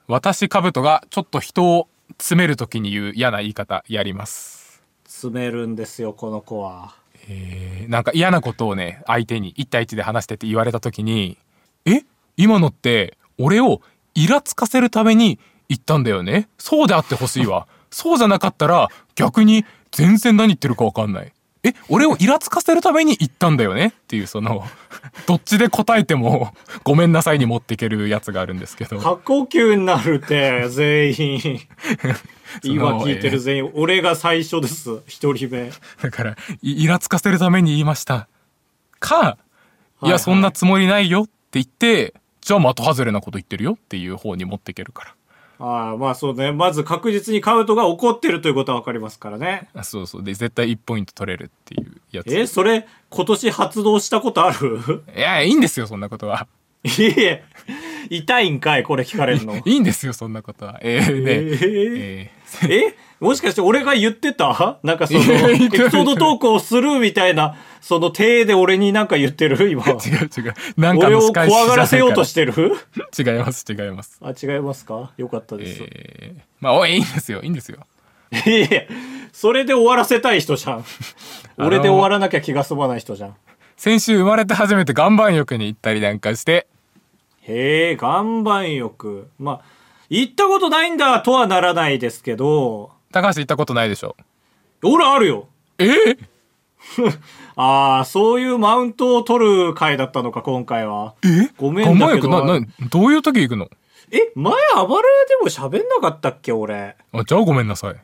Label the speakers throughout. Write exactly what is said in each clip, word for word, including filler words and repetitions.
Speaker 1: 私カブトがちょっと人を詰めるときに言う嫌な言い方やります。
Speaker 2: 詰めるんですよこの子は。
Speaker 1: えー、なんか嫌なことをね相手に一対一で話してて言われたときに、え今のって俺をイラつかせるために言ったんだよね、そうであってほしいわそうじゃなかったら逆に全然何言ってるか分かんない、え俺をイラつかせるために言ったんだよねっていう、そのどっちで答えてもごめんなさいに持っていけるやつがあるんですけど、
Speaker 2: 過呼吸になるって全員今聞いてる全員、えー、俺が最初です一人目
Speaker 1: だからイラつかせるために言いましたか、いやそんなつもりないよって言って、じゃあ的外れなこと言ってるよっていう方に持っていけるから。
Speaker 2: ああ、まあそうね。まず確実にカウトが怒ってるということは分かりますからね。
Speaker 1: あ、そうそう。で、絶対いちポイント取れるっていうやつ。
Speaker 2: え、それ、今年発動したことある？
Speaker 1: いや、いいんですよ、そんなことは。
Speaker 2: いえ、痛いんかい、これ聞かれるの。
Speaker 1: いいんですよ、そんなことは。えー、ね。え
Speaker 2: ー、えー、えもしかして俺が言ってたなんかその、エピソードトークをするみたいな、その体で俺になんか言ってる今。
Speaker 1: 違う違う。なんか
Speaker 2: 俺を怖がらせようとしてる
Speaker 1: 違います、違います。
Speaker 2: あ、違いますか？よかったです。
Speaker 1: えー、まあ、おい、いいんですよ、いいんですよ。
Speaker 2: いやいや、それで終わらせたい人じゃん。俺で終わらなきゃ気が済まない人じゃん。
Speaker 1: 先週生まれて初めて岩盤浴に行ったりなんかして。
Speaker 2: へえ、岩盤浴。まあ、行ったことないんだとはならないですけど。
Speaker 1: 高橋行ったことないでしょ？
Speaker 2: 俺あるよ。
Speaker 1: えー、
Speaker 2: ああ、そういうマウントを取る回だったのか、今回は。
Speaker 1: え
Speaker 2: ごめんだけど。
Speaker 1: 岩盤浴な、な、どういう時行くの？
Speaker 2: え、前あばらやでも喋んなかったっけ、俺。
Speaker 1: あ、じゃあごめんなさい。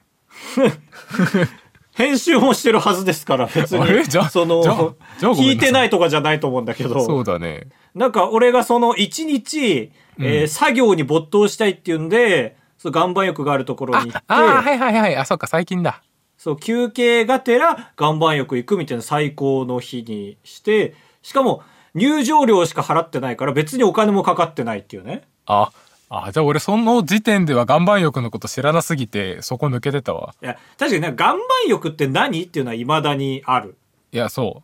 Speaker 2: 編集もしてるはずですから、別に。
Speaker 1: あれじゃあ、
Speaker 2: その、聞いてないとかじゃないと思うんだけど。
Speaker 1: そうだね。
Speaker 2: なんか、俺がその一日、うん、えー、作業に没頭したいっていうんで、そう岩盤浴があるところに行って。
Speaker 1: ああ、はいはいはい。あ、そっか、最近だ。
Speaker 2: そう、休憩がてら岩盤浴行くみたいな最高の日にして、しかも入場料しか払ってないから別にお金もかかってないっていうね。
Speaker 1: あ、あ、じゃあ俺その時点では岩盤浴のこと知らなすぎてそこ抜けてたわ。
Speaker 2: いや、確かにね、岩盤浴って何っていうのは未だにある。
Speaker 1: いや、そう。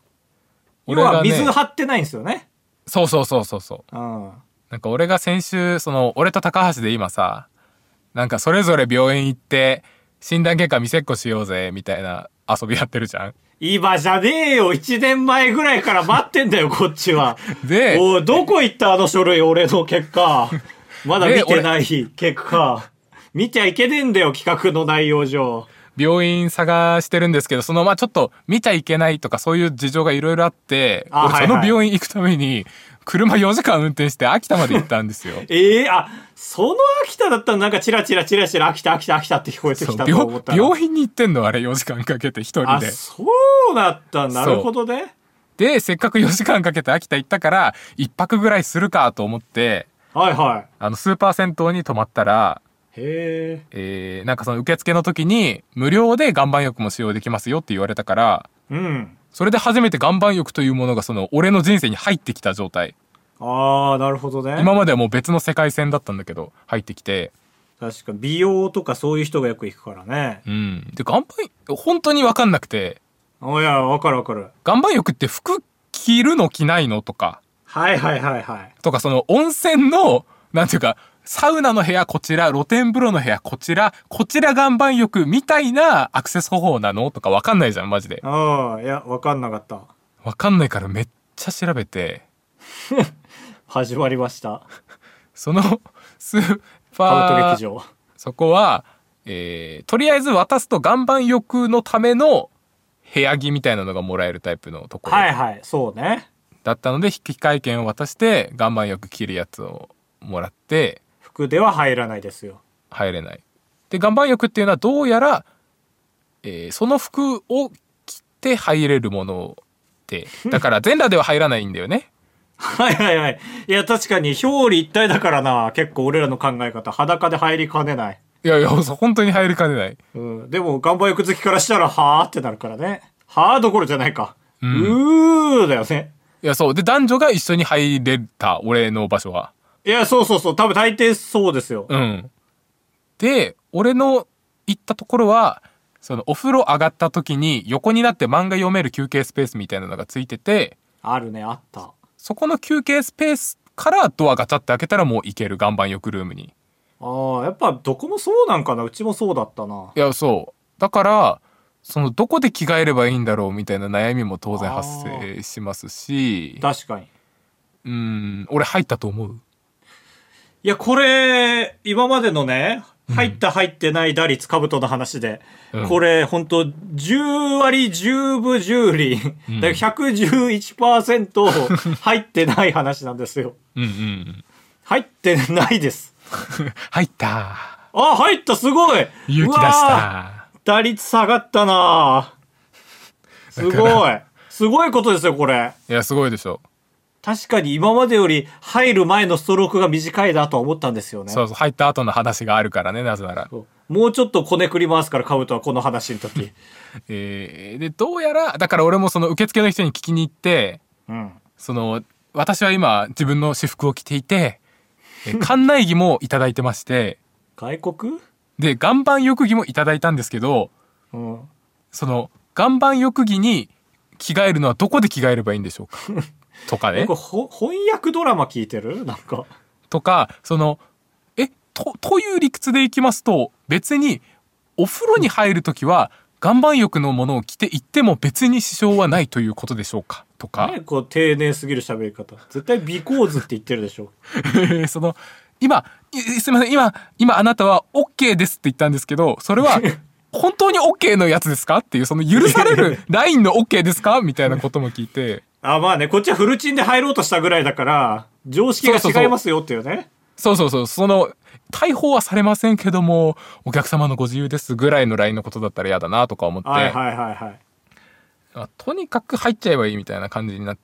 Speaker 2: 要は水張ってないんですよね。
Speaker 1: そうそうそうそうそう。
Speaker 2: うん。
Speaker 1: なんか俺が先週、その、俺と高橋で今さ、なんかそれぞれ病院行って、診断結果見せっこしようぜ、みたいな遊びやってるじゃん。
Speaker 2: 今じゃねえよ。一年前ぐらいから待ってんだよ、こっちは。
Speaker 1: で、
Speaker 2: おい、どこ行ったあの書類、俺の結果。まだ見てない結果。見ちゃいけねえんだよ、企画の内容上。
Speaker 1: 病院探してるんですけど、その、まあちょっと見ちゃいけないとかそういう事情がいろいろあって、俺その病院行くために、車よじかん運転して秋田まで行ったんですよ。
Speaker 2: ええー、あ、その秋田だったらなんかチラチラチラチラ秋田秋田秋田って聞こえてきたと思ったら。
Speaker 1: 病院に行ってんのあれよじかんかけて一人で。
Speaker 2: あ、そうだった。なるほどね。
Speaker 1: で、せっかくよじかんかけて秋田行ったから、一泊ぐらいするかと思って、
Speaker 2: はいはい。
Speaker 1: あの、スーパー銭湯に泊まったら、
Speaker 2: へ
Speaker 1: えー、なんかその受付の時に、無料で岩盤浴も使用できますよって言われたから、
Speaker 2: うん。
Speaker 1: それで初めて岩盤浴というものがその、俺の人生に入ってきた状態。
Speaker 2: ああ、なるほどね。
Speaker 1: 今まではもう別の世界線だったんだけど、入ってきて。
Speaker 2: 確か美容とかそういう人がよく行くからね。
Speaker 1: うん。で、岩盤浴、本当にわかんなくて。
Speaker 2: あ、いや、わかるわかる。
Speaker 1: 岩盤浴って服着るの着ないのとか。
Speaker 2: はいはいはいはい。
Speaker 1: とか、その温泉の、なんていうか、サウナの部屋こちら、露天風呂の部屋こちら、こちら岩盤浴みたいなアクセス方法なのとかわかんないじゃん、マジで。
Speaker 2: ああ、いや、わかんなかった。
Speaker 1: わかんないからめっちゃ調べて。
Speaker 2: 始まりました。
Speaker 1: そのスーパー、
Speaker 2: カブト劇場。
Speaker 1: そこは、えー、とりあえず渡すと岩盤浴のための部屋着みたいなのがもらえるタイプのところ。
Speaker 2: はいはい、そうね。
Speaker 1: だったので、引換券を渡して岩盤浴着るやつをもらって、
Speaker 2: 服では入らないですよ。
Speaker 1: 入れない。で、岩盤浴っていうのはどうやら、えー、その服を着て入れるもので、だから全裸では入らないんだよね。
Speaker 2: はいはいはい。いや、確かに表裏一体だからな。結構俺らの考え方、裸で入りかねない。
Speaker 1: いやいや、本当に入りかねない。
Speaker 2: うん。でも、岩盤浴好きからしたら、はーってなるからね。はーどころじゃないか。うん、うーだよね。
Speaker 1: いや、そう。で、男女が一緒に入れた、俺の場所は。
Speaker 2: いや、そうそうそう。多分大抵そうですよ。
Speaker 1: うん。で、俺の行ったところは、そのお風呂上がった時に横になって漫画読める休憩スペースみたいなのがついてて、
Speaker 2: あるね、あった。
Speaker 1: そこの休憩スペースからドアガチャって開けたらもう行ける岩盤浴ルームに。
Speaker 2: ああ、やっぱどこもそうなんかな。うちもそうだったな。
Speaker 1: いやそうだからそのどこで着替えればいいんだろうみたいな悩みも当然発生しますし、
Speaker 2: 確かに。
Speaker 1: うーん俺入ったと思う？
Speaker 2: いや、これ、今までのね、入った入ってない打率、兜の話で、
Speaker 1: うん、
Speaker 2: これ、ほんと、じゅう割じゅうぶじゅう厘、
Speaker 1: うん、
Speaker 2: だからひゃくじゅういちパーセント入ってない話なんですよ。
Speaker 1: うんうんうん
Speaker 2: 入ってないです。
Speaker 1: 入った
Speaker 2: あ、入った、すごい。
Speaker 1: 勇気出し
Speaker 2: うわ
Speaker 1: た。
Speaker 2: ー、打率下がったなすごい。すごいことですよ、これ。
Speaker 1: いやすごいでしょ。
Speaker 2: 確かに今までより入る前のストロークが短いなとは思ったんですよね。
Speaker 1: そうそう入った後の話があるからね、なぜなら。
Speaker 2: もうちょっとこねくり回すから、カブトはこの話の時。
Speaker 1: えー、でどうやらだから俺もその受付の人に聞きに行って、
Speaker 2: うん。
Speaker 1: その私は今自分の私服を着ていてえ館内着もいただいてまして
Speaker 2: 外国？
Speaker 1: で岩盤浴着もいただいたんですけど、
Speaker 2: うん。
Speaker 1: その岩盤浴着に着替えるのはどこで着替えればいいんでしょうかとかね。
Speaker 2: これほ翻訳ドラマ聞いてる？なんか。
Speaker 1: とかそのえとという理屈でいきますと別にお風呂に入るときは岩盤浴のものを着ていっても別に支障はないということでしょうかとか、
Speaker 2: ね、こう丁寧すぎる喋り方。絶対ビコーズって言ってるでしょ。
Speaker 1: その今いすみません今今あなたは OK ですって言ったんですけどそれは本当に OK のやつですかっていうその許されるラインの OK ですかみたいなことも聞いて
Speaker 2: あ、まあね、こっちはフルチンで入ろうとしたぐらいだから、常識が違いますよっていうね。
Speaker 1: そうそうそうその逮捕はされませんけどもお客様のご自由ですぐらいのラインのことだったら嫌だなとか思って、
Speaker 2: はいはいはいはい。
Speaker 1: まあとにかく入っちゃえばいいみたいな感じになって、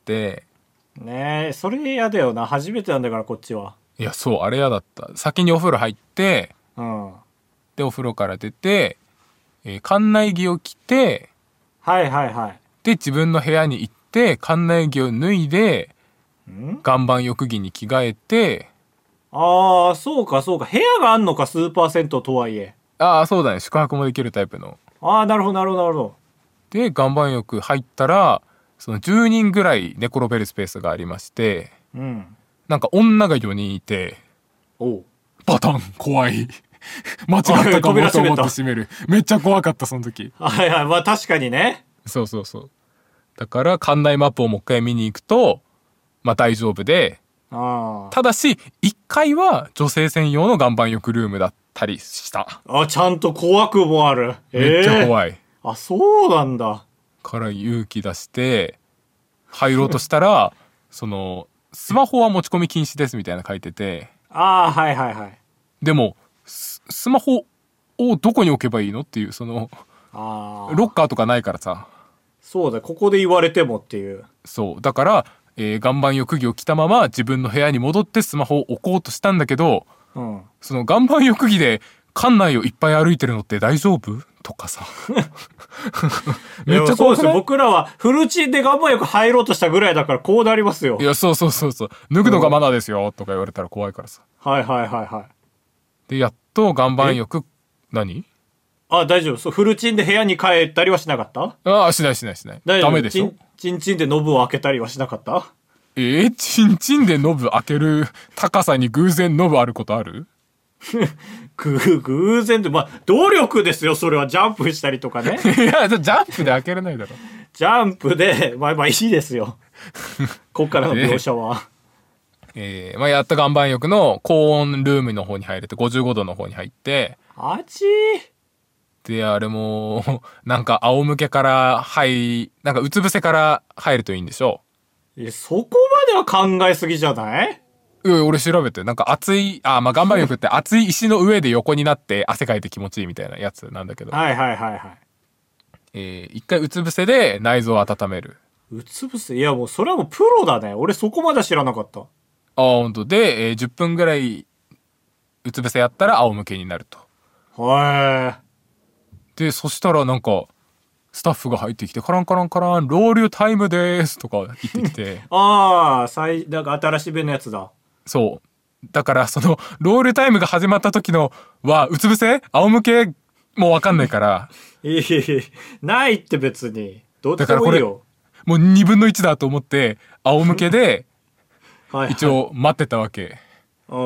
Speaker 2: ねえ、それ嫌だよな。初めてなんだからこっちは。
Speaker 1: いやそうあれ嫌だった。先にお風呂入って
Speaker 2: うん。
Speaker 1: でお風呂から出て、えー館内着を着て
Speaker 2: はいはいはい。
Speaker 1: で自分の部屋に行って館内着を脱いで
Speaker 2: ん？
Speaker 1: 岩盤浴着に着替えて、
Speaker 2: ああ、そうかそうか。部屋があんのか、数パーセントとはいえ。
Speaker 1: ああそうだね宿泊もできるタイプの
Speaker 2: ああ、なるほどなるほどなるほど。
Speaker 1: で岩盤浴入ったらそのじゅうにんぐらい寝転べるスペースがありまして、
Speaker 2: うん。
Speaker 1: なんか女がよにんいて
Speaker 2: おう。
Speaker 1: バタン怖い間違ったかもと思って閉める。めっちゃ怖かったその時。
Speaker 2: はいはい。まあ確かにね。
Speaker 1: そうそうそう。だから館内マップをもう一回見に行くとまあ大丈夫で、
Speaker 2: あ
Speaker 1: ただしいっかいは女性専用の岩盤浴ルームだったりした。
Speaker 2: あ。あ、ちゃんと怖くもある。
Speaker 1: めっちゃ怖
Speaker 2: い。
Speaker 1: い。
Speaker 2: あ、そうなんだ。
Speaker 1: から勇気出して入ろうとしたらそのスマホは持ち込み禁止ですみたいな書いてて、
Speaker 2: ああ、はいはいはい。
Speaker 1: でもススマホをどこに置けばいいのっていうその
Speaker 2: ああ。
Speaker 1: ロッカーとかないからさ。
Speaker 2: そうだ、ここで言われてもっていう。
Speaker 1: そうだから、えー岩盤浴着を着たまま自分の部屋に戻ってスマホを置こうとしたんだけど、
Speaker 2: うん。
Speaker 1: その岩盤浴着で館内をいっぱい歩いてるのって大丈夫とかさめっちゃ怖くない？
Speaker 2: そうですよ。僕らはフルチンで岩盤浴入ろうとしたぐらいだからこうなりますよ。
Speaker 1: いやそうそうそうそう脱ぐのがマナーですよとか言われたら怖いからさ。
Speaker 2: はいはいはいはい。
Speaker 1: でやっと岩盤浴何
Speaker 2: あ、大丈夫。そう、フルチンで部屋に帰ったりはしなかった？
Speaker 1: ああしないしないしない。
Speaker 2: 大丈夫。
Speaker 1: ダメでしょ。
Speaker 2: チンチンチンでノブを開けたりはしなかった？
Speaker 1: えー、チンチンでノブ開ける高さに偶然ノブあることある？
Speaker 2: ぐ、偶然で、まあ、努力ですよ、それは。ジャンプしたりとかね。
Speaker 1: いやジャンプで開けれないだろ。
Speaker 2: ジャンプで、まあまあいいですよ。こっからの描写は。
Speaker 1: えーまあ、やっと岩盤浴の高温ルームの方に入れてごじゅうごどの方に入って
Speaker 2: あちー。
Speaker 1: であれもなんか仰向けから入なんかうつ伏せから入るといいんでしょ
Speaker 2: いや、そこまでは考えすぎじゃない？
Speaker 1: う。いや俺調べてなんか熱いあまあ岩盤浴って熱い石の上で横になって汗かいて気持ちいいみたいなやつなんだけど、
Speaker 2: はいはいはいはい。
Speaker 1: えー一回うつ伏せで内臓を温める。
Speaker 2: うつ伏せ、いやもうそれはもうプロだね。俺そこまで知らなかった。
Speaker 1: あ本当で、えーじゅっぷんぐらいうつ伏せやったら仰向けになると。
Speaker 2: は
Speaker 1: でそしたらなんかスタッフが入ってきてカランカランカランロウリュタイムですとか言ってきて
Speaker 2: い。ああ、最、なんか新しめのやつだ。
Speaker 1: そうだからそのロールタイムが始まった時のはうつ伏せ仰向けもう分かんないから
Speaker 2: いい、ないって別に。どっち
Speaker 1: だからこれ
Speaker 2: でもいいよ。
Speaker 1: もうにぶんのいちだと思って仰向けで
Speaker 2: はいはい。
Speaker 1: 一応待ってたわけ。
Speaker 2: うん。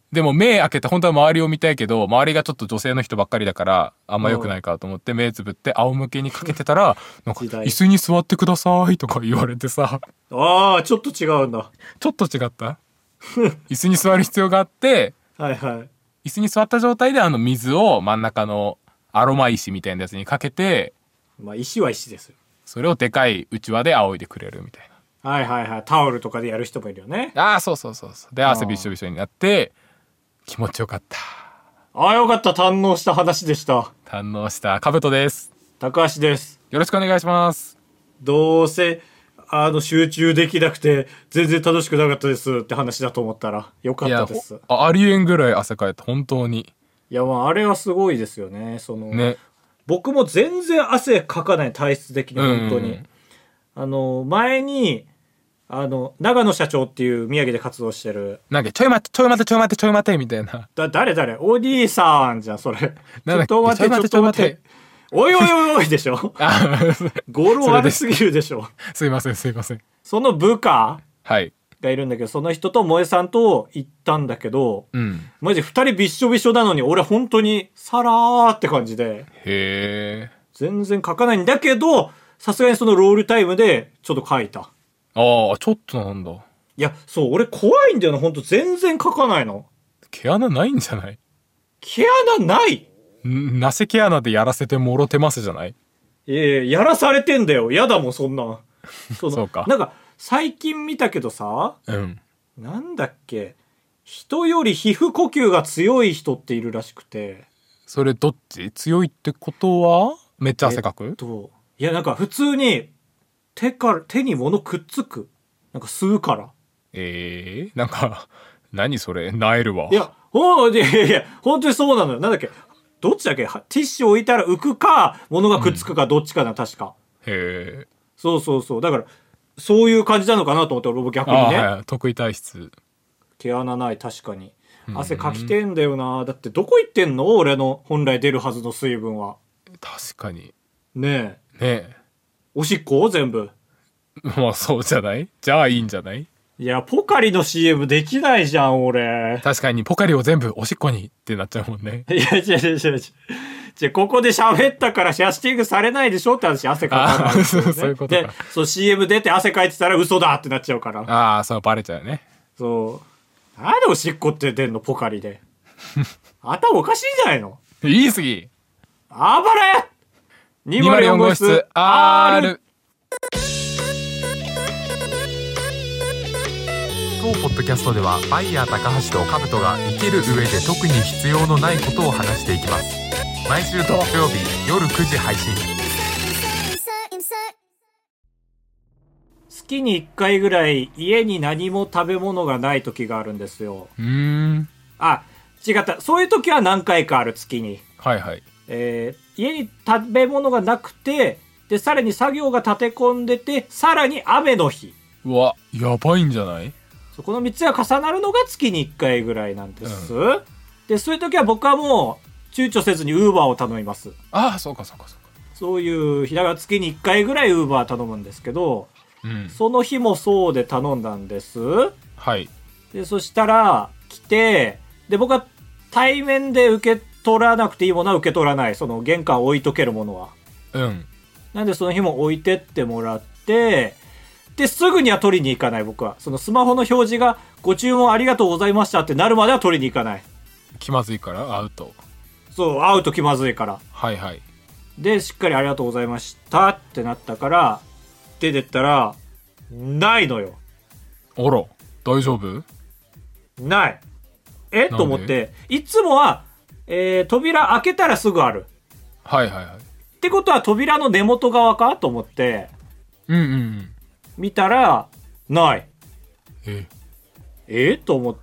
Speaker 1: でも目開けて本当は周りを見たいけど周りがちょっと女性の人ばっかりだからあんま良くないかと思って目つぶって仰向けにかけてたらなんか
Speaker 2: 時代
Speaker 1: 椅子に座ってくださいとか言われてさ
Speaker 2: ああ、ちょっと違うんだ。
Speaker 1: ちょっと違った椅子に座る必要があって
Speaker 2: はいはい。
Speaker 1: 椅子に座った状態であの水を真ん中のアロマ石みたいなやつにかけて
Speaker 2: まあ、石は石ですよ。
Speaker 1: それをでかいうちわで仰いでくれるみたい
Speaker 2: はいはいはい。タオルとかでやる人もいるよね。
Speaker 1: な。ああーそうそうそうそうで汗びっしょびしょになって気持ちよかった。
Speaker 2: ああ、よかった。堪能した話でした。
Speaker 1: 堪能したカブトです。
Speaker 2: 高橋です。
Speaker 1: よろしくお願いします。
Speaker 2: どうせ、あの、集中できなくて、全然楽しくなかったですって話だと思ったら、よかっ
Speaker 1: いや
Speaker 2: たです。い
Speaker 1: あありえんぐらい汗かいた本当に
Speaker 2: や、まあ、あれはすごいですよね。その、
Speaker 1: ね。
Speaker 2: 僕も全然汗かかない体質的に、本当に。
Speaker 1: うんうんうん
Speaker 2: あの、前に、あの、長野社長っていう宮城で活動してる、
Speaker 1: なんかちょい待ってちょい待ってちょい待ってちょい待ってみたいな。
Speaker 2: だ、誰誰お兄さんじゃん、それ。ち
Speaker 1: なんだっけ
Speaker 2: ょっと待って、ちょっと待って。おいおいおいおいでしょ
Speaker 1: あ
Speaker 2: 語呂悪すぎるでしょ。
Speaker 1: すいませんすいません。
Speaker 2: その部下
Speaker 1: はい。
Speaker 2: がいるんだけど、その人と萌えさんと行ったんだけど、
Speaker 1: うん。
Speaker 2: マジ二人びっしょびしょなのに、俺本当にサラーって感じで、
Speaker 1: へえ。
Speaker 2: 全然書かないんだけど、さすがにそのロールタイムでちょっと書いた。
Speaker 1: ああちょっとなんだ。
Speaker 2: いや、そう、俺怖いんだよな、本当全然書かないの。
Speaker 1: 毛穴ないんじゃない？
Speaker 2: 毛穴ない
Speaker 1: んなせ毛穴でやらせてもろてますじゃない？
Speaker 2: いやいや、やらされてんだよ。やだもん、そんなん。その
Speaker 1: そうか
Speaker 2: なんか、最近見たけどさ、
Speaker 1: うん。
Speaker 2: なんだっけ、人より皮膚呼吸が強い人っているらしくて、
Speaker 1: それどっち？強いってことはめっちゃ汗かく？
Speaker 2: と、いや、なんか普通に、手から、手に物くっつく。なんか吸うから。
Speaker 1: ええー、なんか何それなえるわ。
Speaker 2: いや、ほん、いやいやいや、本当にそうなのよ。なんだっけ、どっちだっけ、はティッシュ置いたら浮くか、物がくっつくか、どっちかな、確か。
Speaker 1: へえ。
Speaker 2: そうそうそう。だから、そういう感じなのかなと思って、俺も逆にね。
Speaker 1: ああはい得意体質。
Speaker 2: 毛穴ない、確かに。汗かきてんだよな。だって、どこ行ってんの俺の本来出るはずの水分は。
Speaker 1: 確かに
Speaker 2: ねえ。
Speaker 1: ね
Speaker 2: おしっこ全部。
Speaker 1: え。まあそうじゃない？じゃあいいんじゃない？
Speaker 2: いや、ポカリの シーエム できないじゃん、俺。
Speaker 1: 確かにポカリを全部おしっこにってなっちゃうもんね。
Speaker 2: いや、違う違う違う違う。じゃここで喋ったからキャスティングされないでしょって話、汗かかない、
Speaker 1: あそうそういうことか
Speaker 2: で、そう シーエム 出て汗かいてたら嘘だってなっちゃうから。
Speaker 1: ああそうバレちゃうね。
Speaker 2: そう。なんでおしっこって出んの、ポカリで。頭おかしいじゃないの。
Speaker 1: 言い過ぎ。
Speaker 2: 暴れ !にまるよん
Speaker 1: にまるよん
Speaker 2: 号室
Speaker 1: 号室
Speaker 2: R!
Speaker 1: R。当ポッドキャストではバイヤー高橋とカブトが生きる上で特に必要のないことを話していきます。毎週土曜日夜くじ配信。
Speaker 2: 月にいっかいぐらい家に何も食べ物がない時があるんですよ。
Speaker 1: うーん。
Speaker 2: あ、違った。そういう時は何回かある、月に。
Speaker 1: はいはい。
Speaker 2: えー、家に食べ物がなくて、で、さらに作業が立て込んでて、さらに雨の日。
Speaker 1: うわやばいんじゃない？
Speaker 2: そこのみっつが重なるのが月にいっかいぐらいなんです。うん、で、そういう時は僕はもう躊躇せずにウーバーを頼みます。
Speaker 1: ああそうかそうかそうか。
Speaker 2: そういう日だから月にいっかいぐらいウーバー頼むんですけど、
Speaker 1: うん、
Speaker 2: その日もそうで頼んだんです。
Speaker 1: はい。
Speaker 2: で、そしたら来て、で、僕は対面で受け取らなくていいものは受け取らない。その玄関置いとけるものは。
Speaker 1: うん。
Speaker 2: なんでその日も置いてってもらって、で、すぐには取りに行かない、僕は。そのスマホの表示がご注文ありがとうございましたってなるまでは取りに行かない。
Speaker 1: 気まずいからアウト。
Speaker 2: そう、会うと気まずいから。
Speaker 1: はいはい。
Speaker 2: で、しっかりありがとうございましたってなったから、出てったら、ないのよ。
Speaker 1: あら、大丈夫？
Speaker 2: ない。えと思って、いつもは、えー、扉開けたらすぐある。
Speaker 1: はいはいはい。
Speaker 2: ってことは扉の根元側かと思って、
Speaker 1: うんうんうん。
Speaker 2: 見たら、ない。
Speaker 1: え
Speaker 2: えと思って、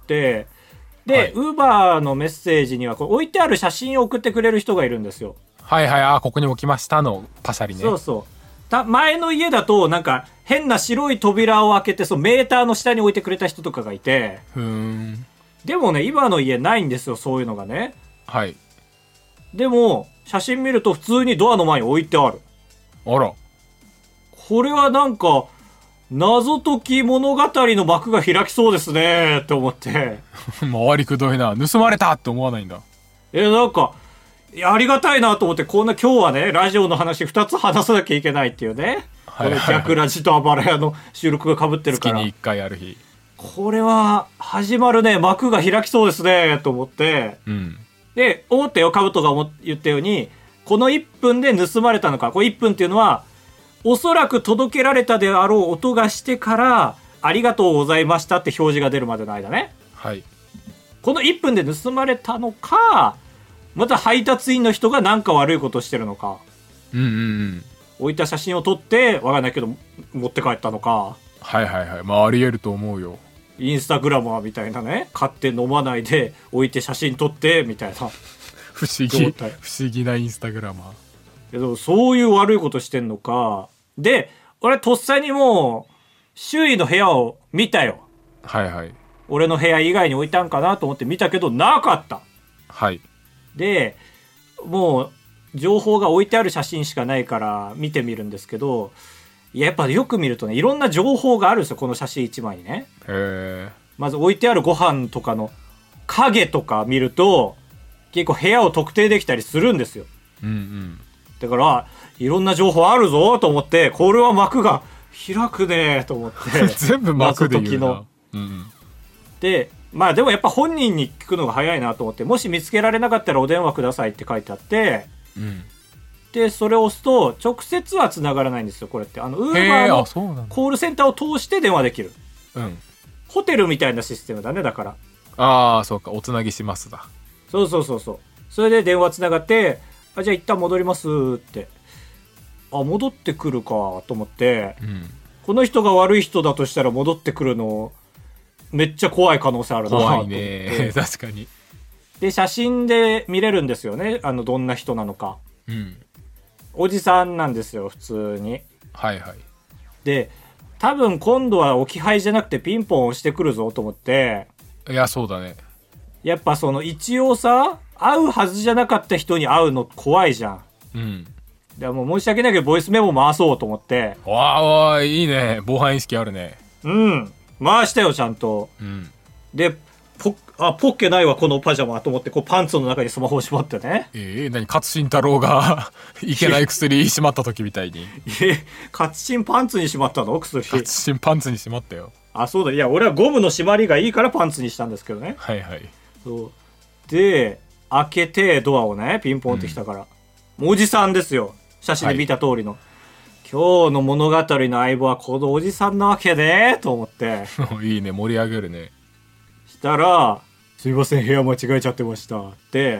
Speaker 2: で、ウーバーのメッセージにはこう置いてある写真を送ってくれる人がいるんですよ。
Speaker 1: はいはい、あ、ここに置きましたのパシャリね。
Speaker 2: そうそう。た前の家だとなんか変な白い扉を開けてそうメーターの下に置いてくれた人とかがいて、
Speaker 1: ふーん。
Speaker 2: でもね今の家ないんですよ、そういうのがね。
Speaker 1: はい。
Speaker 2: でも写真見ると普通にドアの前に置いてある。
Speaker 1: あら。
Speaker 2: これはなんか謎解き物語の幕が開きそうですねって思って
Speaker 1: 回りくどいな。盗まれたって思わないんだ。
Speaker 2: えなんかいやありがたいなと思って、こんな今日はねラジオの話ふたつ話さなきゃいけないっていうね、
Speaker 1: はいはいはい、
Speaker 2: この逆ラジとあばら屋の収録が被ってるから
Speaker 1: 月にいっかいある日。
Speaker 2: これは始まるね、幕が開きそうですねと思って、
Speaker 1: うん、
Speaker 2: で思ったよ、カブトが言ったようにこのいっぷんで盗まれたのか。これいっぷんっていうのはおそらく届けられたであろう音がしてからありがとうございましたって表示が出るまでの間ね、
Speaker 1: はい、
Speaker 2: このいっぷんで盗まれたのか、また配達員の人が何か悪いことしてるのか、
Speaker 1: うんうんうん、
Speaker 2: 置いた写真を撮ってわかんないけど持って帰ったのか。
Speaker 1: はいはいはい、まあありえると思うよ。
Speaker 2: インスタグラマーみたいなね、買って飲まないで置いて写真撮ってみたいな
Speaker 1: 不思議不思議なインスタグラマー。
Speaker 2: けどそういう悪いことしてんのか。で俺とっさにもう周囲の部屋を見たよ。
Speaker 1: はいはい。
Speaker 2: 俺の部屋以外に置いたんかなと思って見たけどなかった。
Speaker 1: はい。
Speaker 2: でもう情報が置いてある写真しかないから見てみるんですけど、いややっぱよく見るとね、いろんな情報があるんですよ、この写真いちまいにね。
Speaker 1: へー。
Speaker 2: まず置いてあるご飯とかの影とか見ると結構部屋を特定できたりするんですよ。
Speaker 1: うんうん。
Speaker 2: だからいろんな情報あるぞと思って、これは幕が開くねと思って
Speaker 1: 全部幕で言うな。
Speaker 2: の、うんうん、でまあでもやっぱ本人に聞くのが早いなと思って、もし見つけられなかったらお電話くださいって書いてあって、
Speaker 1: うん、
Speaker 2: でそれを押すと直接は繋がらないんですよ。これってあのウーバーのコールセンターを通して電話できる、
Speaker 1: うん、
Speaker 2: ホテルみたいなシステムだね。だから
Speaker 1: ああそうか、おつなぎしますだ。
Speaker 2: そうそうそうそう。それで電話つながって、あじゃあ一旦戻りますって、あ戻ってくるかと思って、うん、この人が悪い人だとしたら戻ってくるのめっちゃ怖い可能性あるな。
Speaker 1: 怖いね確かに。
Speaker 2: で写真で見れるんですよね、あのどんな人なのか、
Speaker 1: うん、
Speaker 2: おじさんなんですよ普通に。
Speaker 1: はいはい。
Speaker 2: で多分今度は置き配じゃなくてピンポン押してくるぞと思って。
Speaker 1: いやそうだね。
Speaker 2: やっぱその一応さ、会うはずじゃなかった人に会うの怖いじゃん。
Speaker 1: うん。
Speaker 2: でもう申し訳ないけどボイスメモ回そうと思って。
Speaker 1: わあわあいいね、防犯意識あるね。
Speaker 2: うん、回したよちゃんと。うん、でポあポッケないわこのパジャマと思って、こうパンツの中にスマホをしまってね。
Speaker 1: えー、何勝新太郎がいけない薬しまった時みたいに。
Speaker 2: え勝新パンツにしまったの薬。
Speaker 1: 勝新パンツにしまったよ。
Speaker 2: あそうだ、いや俺はゴムの締まりがいいからパンツにしたんですけどね。
Speaker 1: はいはい。
Speaker 2: そうで開けてドアをねピンポンってきたから、うん、おじさんですよ、写真で見た通りの、はい、今日の物語の相棒はこのおじさんなわけねと思って
Speaker 1: いいね、盛り上げるね。
Speaker 2: したらすいません部屋間違えちゃってましたって、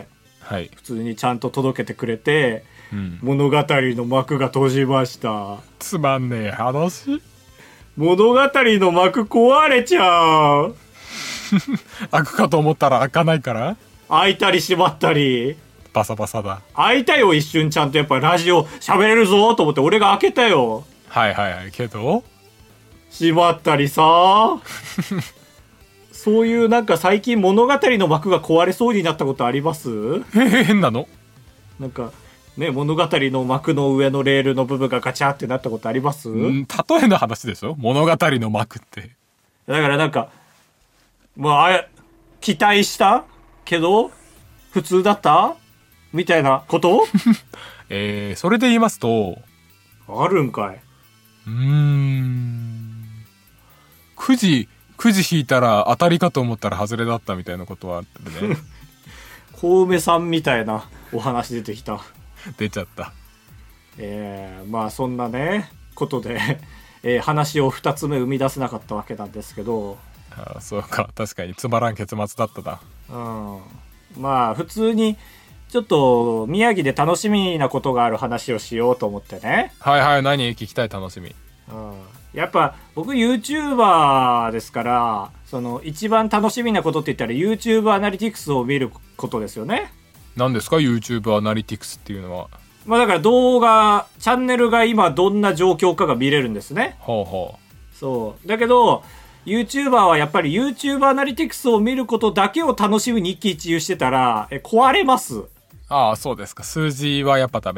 Speaker 1: はい、
Speaker 2: 普通にちゃんと届けてくれて、うん、物語の幕が閉じました。
Speaker 1: つまんねえ話。
Speaker 2: 物語の幕壊れちゃう
Speaker 1: 開くかと思ったら開かないから、
Speaker 2: 開いたり閉まったり
Speaker 1: バサバサだ。
Speaker 2: 開いたよ一瞬、ちゃんとやっぱラジオ喋れるぞと思って俺が開けたよ。
Speaker 1: はいはいはい。けど
Speaker 2: 閉まったりさそういうなんか最近物語の幕が壊れそうになったことあります？
Speaker 1: え変なの
Speaker 2: なんかね、物語の幕の上のレールの部分がガチャってなったことあります？
Speaker 1: ん例えの話でしょ、物語の幕って。
Speaker 2: だからなんかまあ、あ期待したけど普通だったみたいなこと
Speaker 1: えー、それで言いますと
Speaker 2: あるんかい。
Speaker 1: うーんくじくじ引いたら当たりかと思ったら外れだったみたいなことはあってね
Speaker 2: 小梅さんみたいなお話出てきた。
Speaker 1: 出ちゃった。
Speaker 2: えー、まあそんなねことで、えー、話をふたつめ生み出せなかったわけなんですけど。
Speaker 1: ああそうか、確かにつまらん結末だったな。
Speaker 2: うん、まあ普通にちょっと宮城で楽しみなことがある話をしようと思ってね。
Speaker 1: はいはい、何聞きたい、楽しみ。
Speaker 2: うん、やっぱ僕 YouTuber ですから、その一番楽しみなことって言ったら YouTube アナリティクスを見ることですよね。
Speaker 1: 何ですか YouTube アナリティクスっていうのは。
Speaker 2: まあだから動画チャンネルが今どんな状況かが見れるんですね。
Speaker 1: ほうほ
Speaker 2: う。そうだけど YouTuber はやっぱり YouTube アナリティクスを見ることだけを楽しみに一喜一憂してたらえ壊れます。
Speaker 1: ああそうですか、数字はやっぱダメ。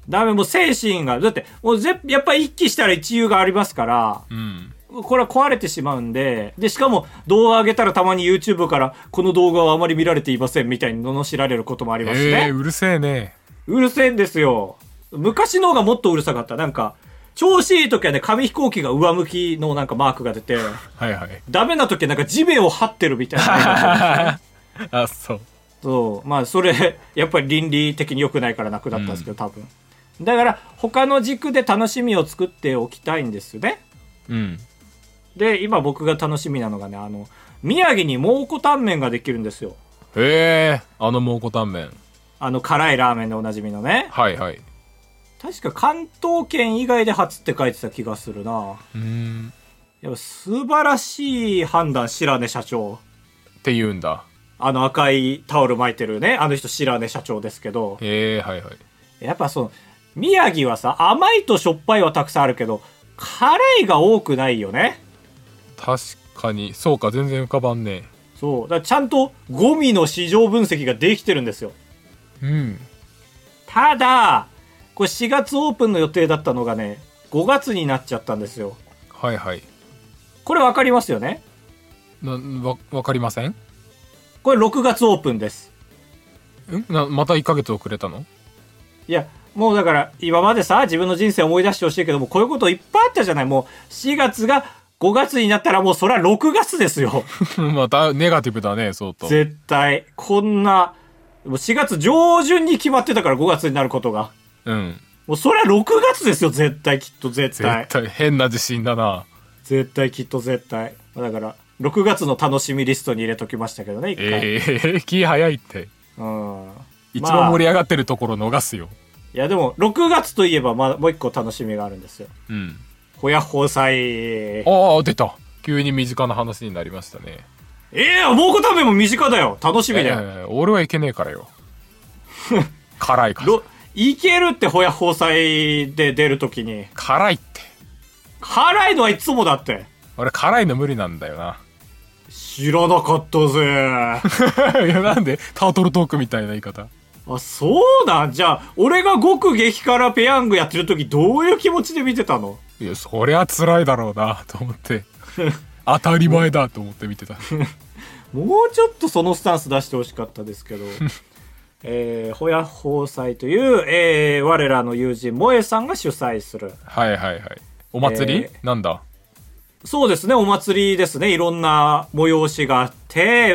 Speaker 2: ダメ、もう精神が、だって、もうぜ、やっぱり一気したら一憂がありますから、
Speaker 1: うん。
Speaker 2: これは壊れてしまうんで、で、しかも動画上げたらたまに YouTube からこの動画はあまり見られていませんみたいに罵られることもありますしね。
Speaker 1: えー、うるせえね。
Speaker 2: うるせえんですよ。昔の方がもっとうるさかった。なんか、調子いい時はね、紙飛行機が上向きのなんかマークが出て、
Speaker 1: はいはい。
Speaker 2: ダメな時はなんか地面を張ってるみたいな、ね。
Speaker 1: あ、そう。
Speaker 2: そう。まあ、それ、やっぱり倫理的に良くないからなくなったんですけど、多分。だから、他の軸で楽しみを作っておきたいんですよね。
Speaker 1: うん。
Speaker 2: で、今僕が楽しみなのがね、あの、宮城に蒙古タンメンができるんですよ。
Speaker 1: へえ、あの蒙古タンメン。
Speaker 2: あの、辛いラーメンでおなじみのね。
Speaker 1: はいはい。
Speaker 2: 確か関東圏以外で初って書いてた気がするな。
Speaker 1: うーん。
Speaker 2: やっぱ素晴らしい判断、白根社長。
Speaker 1: って言うんだ。
Speaker 2: あの赤いタオル巻いてるね、あの人白根社長ですけど。
Speaker 1: へえ、はいはい。
Speaker 2: やっぱその、宮城はさ、甘いとしょっぱいはたくさんあるけど、辛いが多くないよね。
Speaker 1: 確かに、そうか、全然浮かばんね。
Speaker 2: そう。だからちゃんとゴミの市場分析ができてるんですよ。
Speaker 1: うん。
Speaker 2: ただ、これしがつオープンの予定だったのがね、ごがつになっちゃったんですよ。
Speaker 1: はいはい。
Speaker 2: これわかりますよね？
Speaker 1: な、わ、わかりません？
Speaker 2: これろくがつオープンです。
Speaker 1: んな、またいっかげつ遅れたの？
Speaker 2: いや、もうだから、今までさ、自分の人生思い出してほしいけども、こういうこといっぱいあったじゃない。もう、しがつがごがつになったらもうそれはろくがつですよ。
Speaker 1: また、ネガティブだね、そうと。
Speaker 2: 絶対。こんな、もうしがつ上旬に決まってたからごがつになることが。
Speaker 1: うん。
Speaker 2: もうそれはろくがつですよ、絶対きっと絶対。
Speaker 1: 絶対変な自信だな。
Speaker 2: 絶対きっと絶対。だから、ろくがつの楽しみリストに入れときましたけどね、一回。
Speaker 1: ええー、気早いって。
Speaker 2: うん。
Speaker 1: 一番盛り上がってるところ逃すよ。
Speaker 2: いやでも、ろくがつといえばまだもう一個楽しみがあるんですよ。
Speaker 1: うん。
Speaker 2: ほやほ祭。
Speaker 1: ああ、出た。急に身近な話になりましたね。
Speaker 2: ええー、蒙古タンメンも身近だよ。楽しみだよ。
Speaker 1: えー、俺はいけねえからよ。辛いから。
Speaker 2: いけるってほやほ祭で出るときに。
Speaker 1: 辛いって。
Speaker 2: 辛いのはいつもだって。
Speaker 1: 俺辛いの無理なんだよな。
Speaker 2: 知らなかったぜ。
Speaker 1: いや、なんでタートルトークみたいな言い方。
Speaker 2: あ、そうなんじゃあ、俺が極激辛ペヤングやってるときどういう気持ちで見てたの？
Speaker 1: いや、そりゃ辛いだろうなと思って。当たり前だと思って見てた。
Speaker 2: もうちょっとそのスタンス出してほしかったですけど。えー、ほやほ祭という、えー、我らの友人萌えさんが主催する。
Speaker 1: はいはいはい。お祭り、えー、なんだ？
Speaker 2: そうですね、お祭りですね。いろんな催しがあって、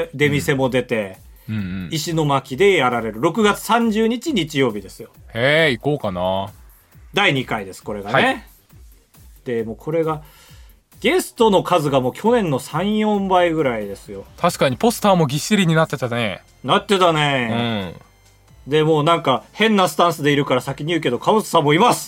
Speaker 2: 出店も出て、うんうんうん、石巻でやられる。ろくがつさんじゅうにち日曜日ですよ。
Speaker 1: へえ、行こうかな。
Speaker 2: だいにかいです、これがね。はい、で、もうこれが、ゲストの数がもう去年のさん、よんばいぐらいですよ。
Speaker 1: 確かにポスターもぎっしりになってたね。
Speaker 2: なってたね。うん。で、もうなんか変なスタンスでいるから先に言うけど、カウスさんもいます。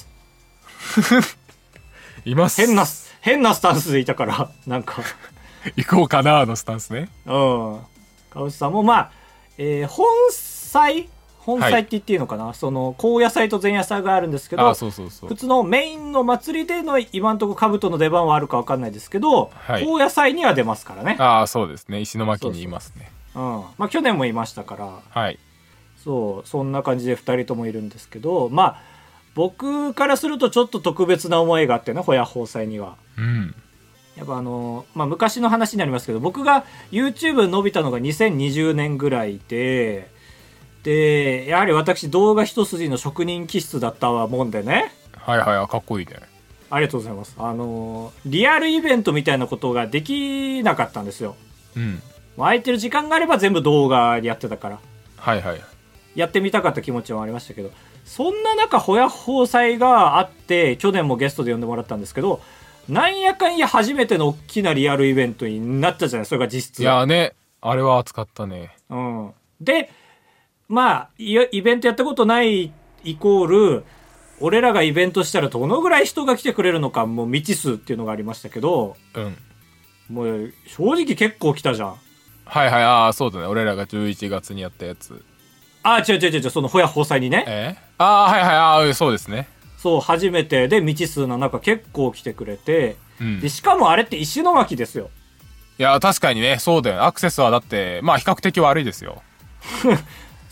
Speaker 1: います。
Speaker 2: 変な、変なスタンスでいたから、なんか。
Speaker 1: 行こうかな、のスタンスね。
Speaker 2: うん。カウスさんもまあ、えー、本祭本祭って言っていいのかな、はい、その高野菜と前野菜があるんですけど、
Speaker 1: そうそうそう、
Speaker 2: 普通のメインの祭りでの今のところ兜の出番はあるか分かんないですけど、はい、高野菜には出ますからね。
Speaker 1: ああ、そうですね、石巻にいますね。
Speaker 2: そうそう、うん、まあ去年もいましたから、
Speaker 1: はい、
Speaker 2: そうそんな感じでふたりともいるんですけど、まあ僕からするとちょっと特別な思いがあってね、ほやほ祭には。
Speaker 1: うん。
Speaker 2: やっぱあのまあ昔の話になりますけど、僕が YouTube 伸びたのがにせんにじゅうねんぐらいで。で、やはり私動画一筋の職人気質だったもんでね。
Speaker 1: はいはい、かっこいいね。
Speaker 2: ありがとうございます。あのリアルイベントみたいなことができなかったんですよ。
Speaker 1: うん。
Speaker 2: 空いてる時間があれば全部動画でやってたから。
Speaker 1: はいはい。
Speaker 2: やってみたかった気持ちはありましたけど、そんな中ほやほ祭があって去年もゲストで呼んでもらったんですけど、なんやかんや初めての大きなリアルイベントになったじゃない。それが実質。
Speaker 1: いやね、あれは熱かったね。
Speaker 2: うん。で、まあ、イベントやったことないイコール、俺らがイベントしたらどのぐらい人が来てくれるのか、もう未知数っていうのがありましたけど、
Speaker 1: うん。
Speaker 2: もう、正直結構来たじゃん。
Speaker 1: はいはい、ああ、そうだね。俺らがじゅういちがつにやったやつ。
Speaker 2: ああ、違う違う違う、そのほやほ祭にね。
Speaker 1: えー、ああ、はいはい、ああ、そうですね。
Speaker 2: そう、初めてで未知数な中結構来てくれて、うん、で、しかもあれって石巻ですよ。
Speaker 1: いや、確かにね、そうだよね。アクセスはだって、まあ比較的悪いですよ。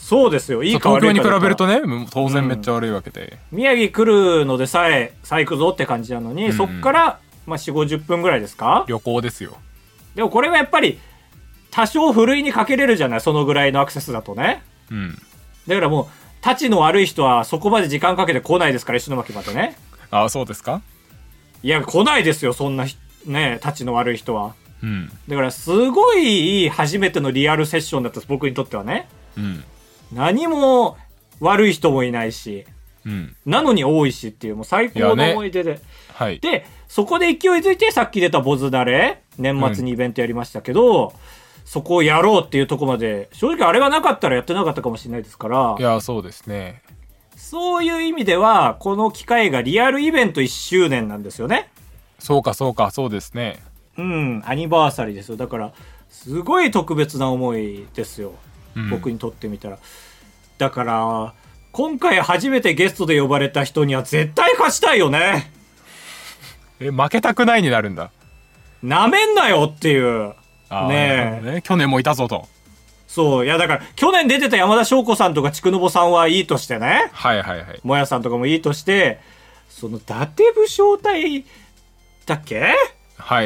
Speaker 2: そうですよ。いいか悪いか
Speaker 1: 東京に比べるとね当然めっちゃ悪いわけで、
Speaker 2: うん、宮城来るのでさえさあ行くぞって感じなのに、うん、そっからまあよんじゅうごじゅっぷんぐらいですか、
Speaker 1: 旅行ですよ。
Speaker 2: でもこれはやっぱり多少ふるいにかけれるじゃない、そのぐらいのアクセスだとね。
Speaker 1: うん。
Speaker 2: だからもうタチの悪い人はそこまで時間かけて来ないですから、石巻までね。
Speaker 1: ああ、そうですか。
Speaker 2: いや来ないですよ、そんなねタチの悪い人は。
Speaker 1: うん。
Speaker 2: だからすごいいい初めてのリアルセッションだったです、僕にとってはね。
Speaker 1: うん。
Speaker 2: 何も悪い人もいないし、
Speaker 1: うん、
Speaker 2: なのに多いしっていう、もう最高の思い出で、ね、
Speaker 1: はい、
Speaker 2: でそこで勢いづいてさっき出たボズダレ年末にイベントやりましたけど、うん、そこをやろうっていうところまで正直あれがなかったらやってなかったかもしれないですから。
Speaker 1: いやそうですね。
Speaker 2: そういう意味ではこの機会がリアルイベントいっしゅうねんなんですよね。
Speaker 1: そうかそうか、そうですね。
Speaker 2: うん、アニバーサリーですよ。だからすごい特別な思いですよ、うん、僕にとってみたら。だから今回初めてゲストで呼ばれた人には絶対勝ちたいよね。
Speaker 1: え、負けたくないになるんだ。
Speaker 2: なめんなよっていう。
Speaker 1: ねえ、ね、去年もいたぞと。
Speaker 2: そう、いやだから去年出てた山田翔子さんとか筑信さんはいいとしてね。
Speaker 1: はいはいはい。
Speaker 2: もやさんとかもいいとして、その伊達武将隊だっけ？
Speaker 1: はい、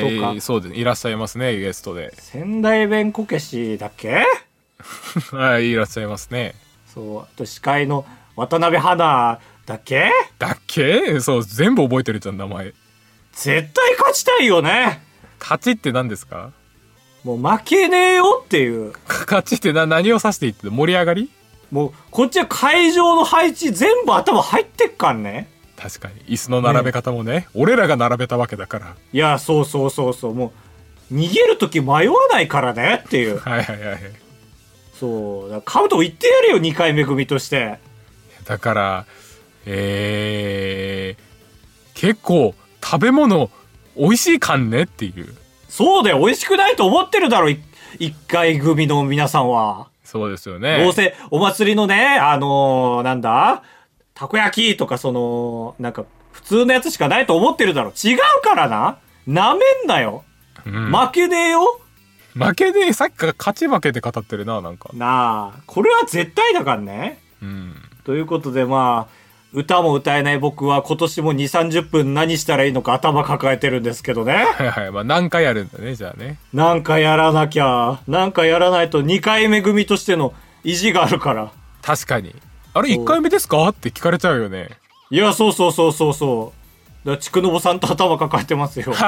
Speaker 1: そうです。いらっしゃいますね、ゲストで。
Speaker 2: 仙台弁こけしだっけ？
Speaker 1: はい、いらっしゃいますね。
Speaker 2: そう、あと司会の渡辺花だっけ
Speaker 1: だっけ。そう、全部覚えてるじゃん、名前。
Speaker 2: 絶対勝ちたいよね。
Speaker 1: 勝ちって何ですか？
Speaker 2: もう負けねえよっていう。
Speaker 1: 勝ちってな何を指していってる？盛り上がり？
Speaker 2: もうこっちは会場の配置全部頭入ってっかんね。
Speaker 1: 確かに椅子の並べ方も ね, ね俺らが並べたわけだから。
Speaker 2: いやそうそうそうそう、もう逃げる時迷わないからねっていう。
Speaker 1: はいはいはい。
Speaker 2: そうだ、カブト言ってやれよにかいめ組として。
Speaker 1: だからえー、結構食べ物美味しいかんねっていう。
Speaker 2: そうだよ、美味しくないと思ってるだろいっかい組の皆さんは。
Speaker 1: そうですよね。
Speaker 2: どうせお祭りのね、あのー、なんだたこ焼きとかそのなんか普通のやつしかないと思ってるだろ。違うからな、なめんなよ、うん、負けねえよ。
Speaker 1: 負けねえ、さっきから勝ち負けで語ってるな、なんか
Speaker 2: なあ、これは絶対だからね、
Speaker 1: うん、
Speaker 2: ということでまあ歌も歌えない僕は今年もにじゅうさんじゅっぷん何したらいいのか頭抱えてるんですけどね。
Speaker 1: はいはい、まあ何回やるんだね、じゃあね。
Speaker 2: なんかやらなきゃ、なんかやらないとにかいめ組としての意地があるから。確
Speaker 1: かに。あれいっかいめですかって聞かれちゃうよね。
Speaker 2: いやそうそうそうそうそう、だから筑信さんと頭抱えてますよ。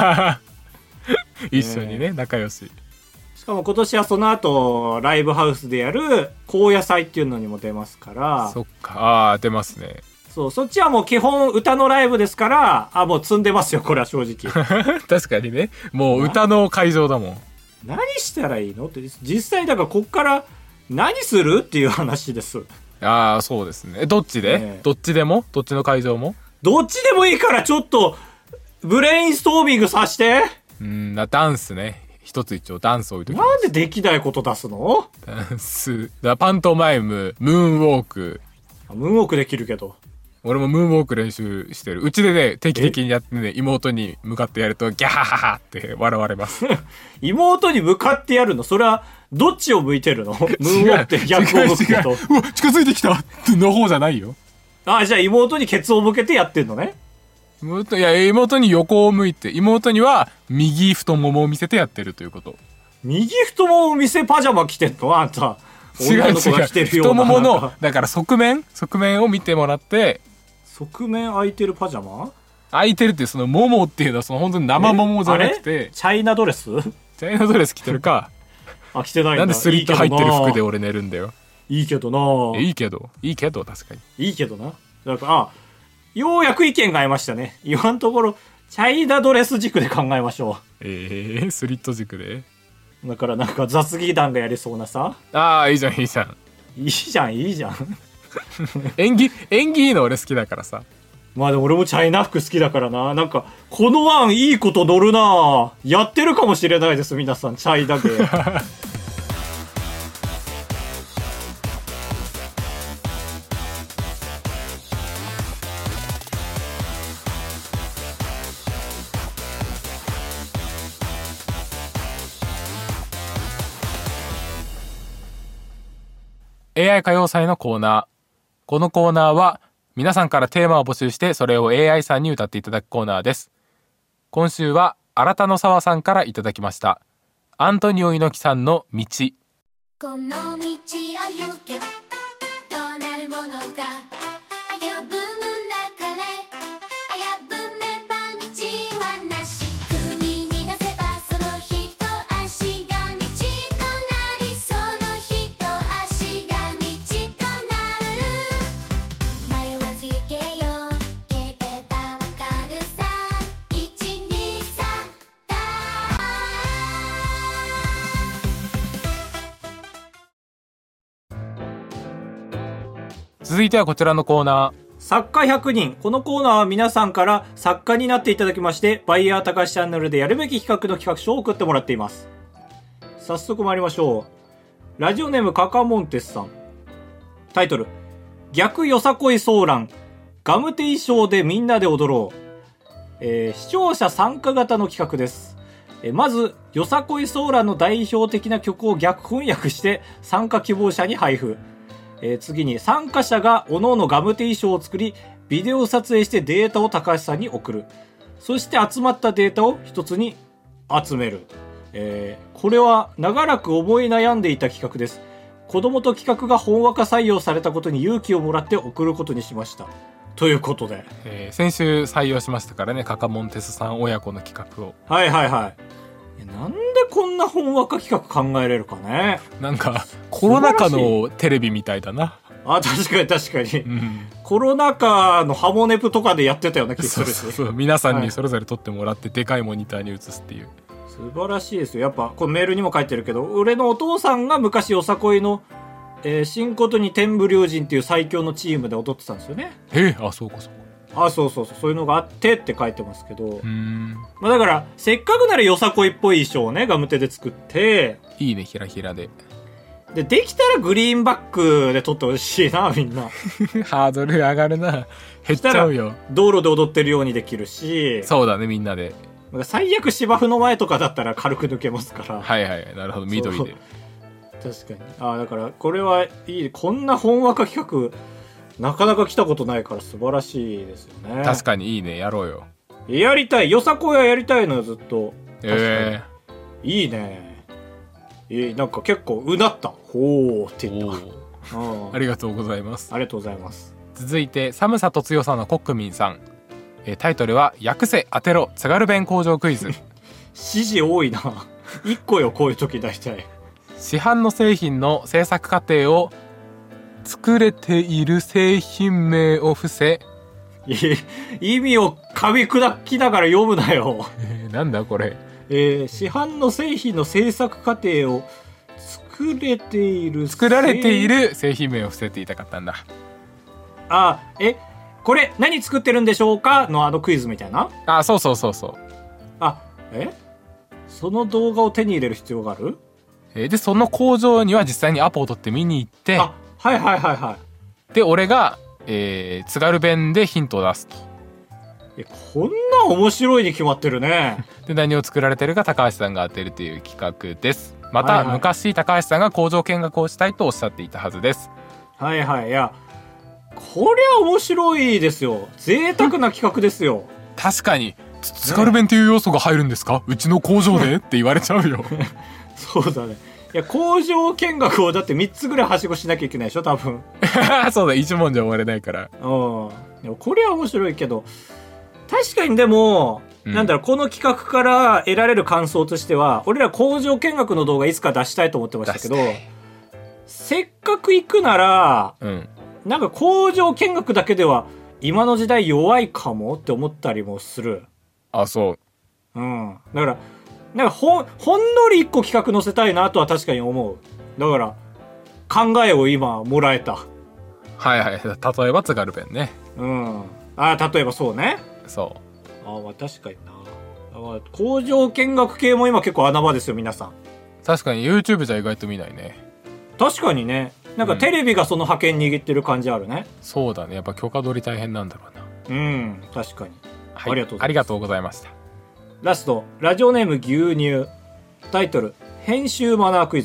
Speaker 1: 一緒にね、仲良し。
Speaker 2: しかも今年はその後ライブハウスでやる高野祭っていうのにも出ますから。
Speaker 1: そっか、あー出ますね。
Speaker 2: そう、そっちはもう基本歌のライブですから、あ、もう積んでますよこれは正直。
Speaker 1: 確かにね、もう歌の会場だもん。
Speaker 2: 何したらいいのって実際だからこっから何するっていう話です。
Speaker 1: ああそうですね。どっちで、ね、どっちでもどっちの会場も
Speaker 2: どっちでもいいからちょっとブレインストーミングさせて。
Speaker 1: うん、ダンスね、一つ一応ダンス置いときます。
Speaker 2: なんでできないこと出すの？
Speaker 1: ダンスだ、パントマイム、ムーンウォーク。
Speaker 2: ムーンウォークできるけど
Speaker 1: 俺もムーンウォーク練習してる。うちでね定期的にやってね、妹に向かってやるとギャハハハって笑われます。
Speaker 2: 妹に向かってやるの？それはどっちを向いてるの？ムーンウォークって逆を向くけど。
Speaker 1: うわ近づいてきたの方じゃないよ。
Speaker 2: あ、じゃあ妹にケツを向けてやってんのね。
Speaker 1: 妹、いや妹に横を向いて、妹には右太ももを見せてやってるということ。
Speaker 2: 右太ももを見せパジャマ着てんの？あんた
Speaker 1: 違う違う、太もものだから側面側面を見てもらって。
Speaker 2: 側面空いてるパジャマ？
Speaker 1: 空いてるって、そのももっていうのはその本当に生ももじゃなくて
Speaker 2: チャイナドレス？
Speaker 1: チャイナドレス着てるか。
Speaker 2: あ、着てないんだ。
Speaker 1: なんでスリット入ってる服で俺寝るんだよ。
Speaker 2: いいけどな。
Speaker 1: いいけどいいけど確かに
Speaker 2: いいけどな。だからあ、ようやく意見が合いましたね。今のところチャイナドレス軸で考えましょう。
Speaker 1: えー、スリット軸で。
Speaker 2: だからなんか雑技団がやりそうなさ。
Speaker 1: ああいいじゃんいいじゃん
Speaker 2: いいじゃんいいじゃん。
Speaker 1: 演技演技いいの俺好きだからさ。
Speaker 2: まあでも俺もチャイナ服好きだからな。なんかこの案いいこと乗るな。やってるかもしれないです皆さん、チャイナ芸。
Speaker 1: エーアイ 歌謡祭のコーナー。このコーナーは皆さんからテーマを募集してそれを エーアイ さんに歌っていただくコーナーです。今週は新田の沢さんからいただきました。アントニオ猪木さんの道。
Speaker 3: この道を行けどうなるものか、危ぶむなかれ危ぶめば道はなし、踏みに出せばその人足が道となり、その人足が道となる。迷わず行けよければわかるさ、いちにさんだ。
Speaker 1: 続いてはこちらのコーナー。
Speaker 2: 作家ひゃくにん。このコーナーは皆さんから作家になっていただきまして、バイヤー高橋チャンネルでやるべき企画の企画書を送ってもらっています。早速参りましょう。ラジオネームカカモンテスさん。タイトル、逆よさこいソーラン、ガムテ衣装でみんなで踊ろう。えー、視聴者参加型の企画です。えー、まず、よさこいソーランの代表的な曲を逆翻訳して参加希望者に配布。えー、次に参加者が各々ガムテ衣装を作り、ビデオ撮影してデータを高橋さんに送る。そして集まったデータを一つに集める。えー、これは長らく思い悩んでいた企画です。子供と企画が本話化採用されたことに勇気をもらって送ることにしました。ということで。
Speaker 1: えー、先週採用しましたからね、カカモンテスさん親子の企画を。
Speaker 2: はいはいはい。なんでこんな本話化企画考えれるかね。
Speaker 1: なんかコロナ禍のテレビみたいだな。
Speaker 2: あ、確かに確かに、
Speaker 1: うん、
Speaker 2: コロナ禍のハモネプとかでやってたような気がするし。
Speaker 1: そうそうそう、皆さんにそれぞれ撮ってもらって、はい、でかいモニターに映すっていう。
Speaker 2: 素晴らしいですよ。やっぱこのメールにも書いてるけど、俺のお父さんが昔よさこいの、えー、新琴に天武龍神っていう最強のチームで踊ってたんですよね。
Speaker 1: へえ、あ、そうかそうか。
Speaker 2: あ、そうそうそう、そういうのがあってって書いてますけど、う
Speaker 1: ーん、
Speaker 2: まあだからせっかくならよさこいっぽい衣装をねガムテで作って、
Speaker 1: いいね、ひらひらで。
Speaker 2: でできたらグリーンバックで撮ってほしいな、みんな。
Speaker 1: ハードル上がるな。減っちゃうよ。
Speaker 2: 道路で踊ってるようにできるし。
Speaker 1: そうだね、みんなで。
Speaker 2: 最悪芝生の前とかだったら軽く抜けますから。
Speaker 1: はいはい、なるほど、緑で。
Speaker 2: 確かに。あ、だからこれはいい。こんな本話化企画なかなか来たことないから素晴らしいですよね。
Speaker 1: 確かにいいね、やろうよ。
Speaker 2: やりたい。よさこいはやりたいのよ、ずっと。
Speaker 1: え
Speaker 2: えー、いいね。えー、なんか結構うなった。ほーって言った。
Speaker 1: ありがとうございます。
Speaker 2: ありがとうございます。
Speaker 1: 続いて寒さと強さのコックミンさん。えー、タイトルは訳せ当てろ津軽弁工場クイズ。
Speaker 2: 指示多いな。一個よ、こういう時大体。
Speaker 1: 市販の製品の製作過程を作れている製品名を伏せ。
Speaker 2: 意味を噛み砕きながら読むなよ。
Speaker 1: えー、なんだこれ。
Speaker 2: えー、市販の製品の製作過程を作れている
Speaker 1: 作られている製品名を伏せていたかったんだ。
Speaker 2: あ、え、これ何作ってるんでしょうかのあのクイズみたいな。
Speaker 1: あ、そうそうそうそう。
Speaker 2: あ、え、その動画を手に入れる必要がある。
Speaker 1: えー、でその工場には実際にアポを取って見に行って、
Speaker 2: あ、はいはいはいはい。
Speaker 1: で俺が、えー、津軽弁でヒントを出すと。
Speaker 2: え、こんな面白いに決まってるね。
Speaker 1: で何を作られてるか高橋さんが当てるという企画です。また、はいはい、昔高橋さんが工場見学をしたいとおっしゃっていたはずです。
Speaker 2: はいはい。いや、こりゃ面白いですよ。贅沢な企画ですよ。
Speaker 1: 確かに津軽弁っていう要素が入るんですか、ね、うちの工場でって言われちゃうよ。
Speaker 2: そうだね。いや、工場見学をだってみっつぐらいはしごしなきゃいけないでしょ多分。
Speaker 1: そうだ、一問じゃ終われないから。
Speaker 2: うん。でもこれは面白いけど、確かにでも、うん、なんだろう、この企画から得られる感想としては、俺ら工場見学の動画いつか出したいと思ってましたけど、せっかく行くなら、うん、なんか工場見学だけでは今の時代弱いかもって思ったりもする。
Speaker 1: あ、そう。
Speaker 2: うん。だから、なんかほん、ほんのり一個企画載せたいなとは確かに思う。だから、考えを今もらえた。
Speaker 1: はいはい。例えば津軽弁ね。
Speaker 2: うん。ああ、例えばそうね。
Speaker 1: そう。
Speaker 2: ああ、まあ確かにな。あ、工場見学系も今結構穴場ですよ、皆さん。
Speaker 1: 確かに YouTube じゃ意外と見ないね。
Speaker 2: 確かにね。なんかテレビがその覇権握ってる感じあるね。
Speaker 1: うん、そうだね。やっぱ許可取り大変なんだろ
Speaker 2: うな。うん、確かに。
Speaker 1: はい、ありがとうございます。ありがとうございました。
Speaker 2: ラスト、ラジオネーム牛乳。タイトル、編集マナークイズ。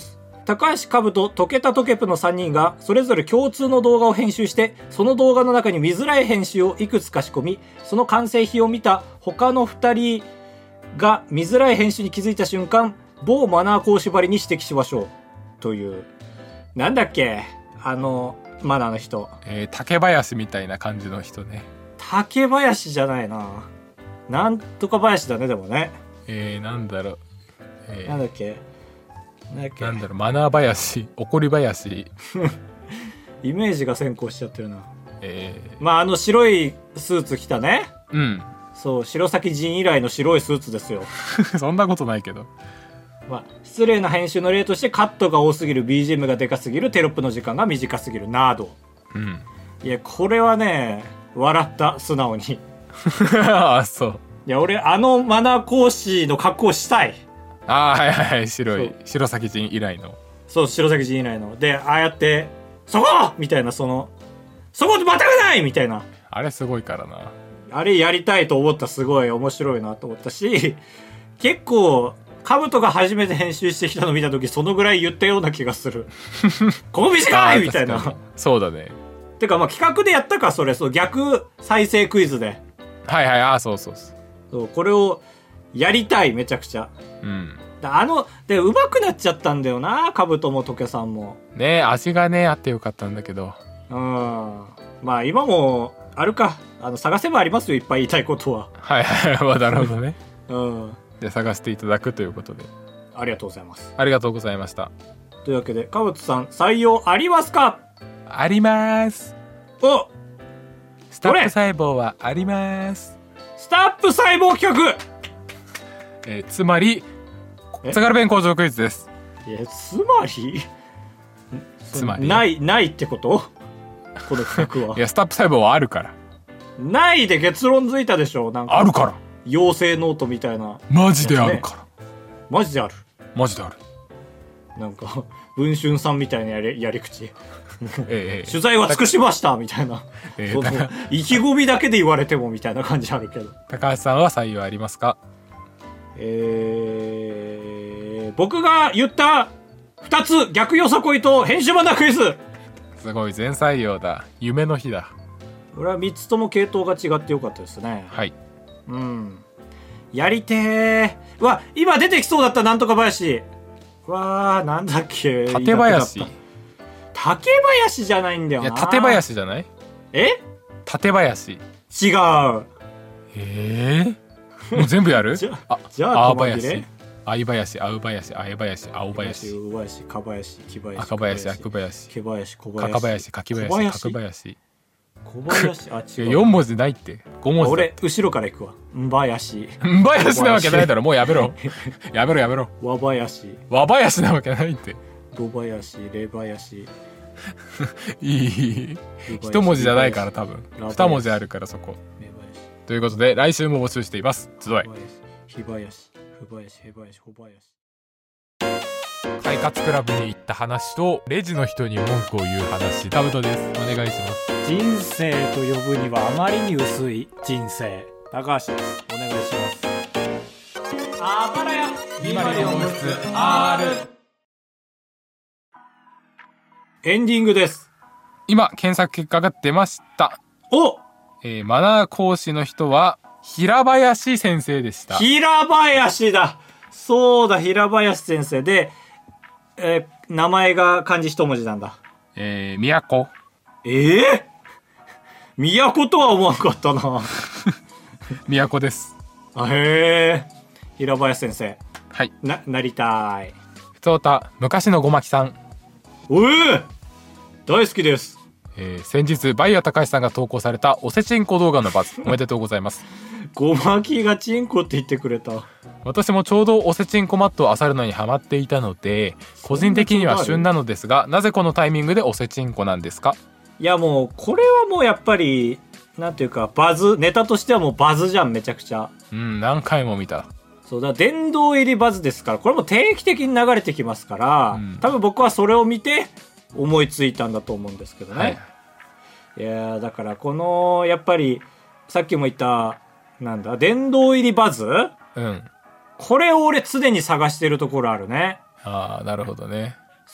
Speaker 2: 高橋かぶとトケタトケプのさんにんがそれぞれ共通の動画を編集して、その動画の中に見づらい編集をいくつか仕込み、その完成品を見た他のふたりが見づらい編集に気づいた瞬間、某マナー講師ばりに指摘しましょうという、なんだっけあのマナーの人、
Speaker 1: えー、竹林みたいな感じの人ね。
Speaker 2: 竹林じゃないな、なんとか林だね。でもね、
Speaker 1: えー、なんだろう、えー、
Speaker 2: なんだっけなんだっけ
Speaker 1: なんだろう、マナー林、怒り林
Speaker 2: イメージが先行しちゃってるな。
Speaker 1: えー、
Speaker 2: まああの白いスーツ着たね、
Speaker 1: うん
Speaker 2: そう白崎仁以来の白いスーツですよ
Speaker 1: そんなことないけど、
Speaker 2: まあ、失礼な編集の例として、カットが多すぎる、 ビージーエム がでかすぎる、テロップの時間が短すぎるなど。
Speaker 1: うん、
Speaker 2: いやこれはね笑った、素直に
Speaker 1: ああそう、
Speaker 2: いや俺あのマナー講師の格好したい。
Speaker 1: ああはいはいはい、白い
Speaker 2: そう
Speaker 1: 白崎仁以来の、
Speaker 2: そう白崎仁以来ので、ああやってそこみたいな、そのそこでまたがないみたいな、
Speaker 1: あれすごいからな。
Speaker 2: あれやりたいと思った。すごい面白いなと思ったし、結構カブトが初めて編集してきたの見た時そのぐらい言ったような気がするここ短いみたいな。
Speaker 1: そうだね。
Speaker 2: てかまあ企画でやったか、それ。そう逆再生クイズで、
Speaker 1: はいはい、ああそうそうそう、
Speaker 2: そうこれをやりたい、めちゃくちゃ。
Speaker 1: うん
Speaker 2: だあので上手くなっちゃったんだよな、カブトもトケさんも
Speaker 1: ね。味がねあってよかったんだけど、
Speaker 2: うんまあ今もあるか、あの探せばありますよ、いっぱい言いたいことは。
Speaker 1: はいはいなるほどね
Speaker 2: うん
Speaker 1: じゃあ探していただくということで、
Speaker 2: ありがとうございます。
Speaker 1: ありがとうございました。
Speaker 2: というわけでカブトさん採用ありますか？
Speaker 1: あります。
Speaker 2: お
Speaker 1: スタップ細胞はあります。
Speaker 2: スタップ細胞企画、
Speaker 1: えー、つまり
Speaker 2: え
Speaker 1: 津軽弁工場クイズです。
Speaker 2: いやつまり
Speaker 1: つまり
Speaker 2: ないないってこと？この企画は
Speaker 1: いやスタップ細胞はあるから。
Speaker 2: ないで結論づいたでしょ。なんか
Speaker 1: あるから、
Speaker 2: 妖精ノートみたいな。
Speaker 1: マジであるから、
Speaker 2: マジである。
Speaker 1: マジである。
Speaker 2: なんか文春さんみたいなやりやり口
Speaker 1: ええ
Speaker 2: 取材は尽くしましたみたいな、
Speaker 1: ええ
Speaker 2: その意気込みだけで言われてもみたいな感じあるけど、
Speaker 1: 高橋さんは採用ありますか？
Speaker 2: えー、僕が言ったふたつ逆よさこいと編集マナークイズ、
Speaker 1: すごい全採用だ。夢の日だ。
Speaker 2: 俺はみっつとも系統が違ってよかったですね。
Speaker 1: はい。
Speaker 2: うんやりてー。うわ今出てきそうだった、なんとか林。うわーなんだっけ、
Speaker 1: 館林。
Speaker 2: 竹林じゃないんだよな。
Speaker 1: いや館林じゃない？
Speaker 2: え
Speaker 1: 館林。
Speaker 2: 違う。
Speaker 1: ええー、もう全部やる？
Speaker 2: じゃ
Speaker 1: あ
Speaker 2: じゃあ
Speaker 1: 青
Speaker 2: 細切れ
Speaker 1: 林、相林、青林、あや林、青林、
Speaker 2: う林、か林、き林、
Speaker 1: 赤林、赤林、
Speaker 2: け林、小
Speaker 1: かか林、かき林、かく林。
Speaker 2: 小林、あ、違う。
Speaker 1: よん文字ないって。ご文字だ。
Speaker 2: 俺、後ろから行くわ。ん林。
Speaker 1: ん林なわけないだろ。もうやめろ。やめろやめろ。
Speaker 2: わ林。
Speaker 1: わ林なわけないって。
Speaker 2: ど林、れ林。
Speaker 1: いいいい。一文字じゃないから多分。二文字あるからそこ。ということで来週も募集しています。集え。
Speaker 2: ひ林、ふ林、へ林、ほ林。
Speaker 1: 快活クラブに行った話とレジの人に文句を言う話。タブトです。お願いします。
Speaker 2: 人生と呼ぶにはあまりに薄い人生。高橋です。お願いします。あばらや
Speaker 1: ビマリ音質 アール。
Speaker 2: エンディングです。
Speaker 1: 今検索結果が出ました。
Speaker 2: お、
Speaker 1: えー、マナー講師の人は平林先生でした。
Speaker 2: 平林だ。そうだ、平林先生で、えー、名前が漢字一文字なんだ。
Speaker 1: えー、都。
Speaker 2: ええー、都とは思わなかったな。
Speaker 1: 都です。
Speaker 2: あ、へえ。平林先生。
Speaker 1: はい。
Speaker 2: な、なりたい。
Speaker 1: ふつおた、昔のごまきさん。
Speaker 2: おえ大好きです。
Speaker 1: えー、先日バイヤー高橋さんが投稿されたおせちんこ動画のバズ、おめでとうございます。
Speaker 2: ごまきがチンコって言ってくれた。
Speaker 1: 私もちょうどおせちんこマットを漁るのにハマっていたので、個人的には旬なのですが、なぜこのタイミングでおせちんこなんですか？
Speaker 2: いやもうこれはもうやっぱりなんていうかバズ、ネタとしてはもうバズじゃん、めちゃくちゃ。
Speaker 1: うん、何回も見た。
Speaker 2: そうだ、殿堂入りバズですから、これも定期的に流れてきますから、うん、多分僕はそれを見て思いついたんだと思うんですけどね。はい、いやだからこのやっぱりさっきも言ったなんだ殿堂入りバズ、うん、これを俺常に探してるところあるね。
Speaker 1: ああ、なるほどね。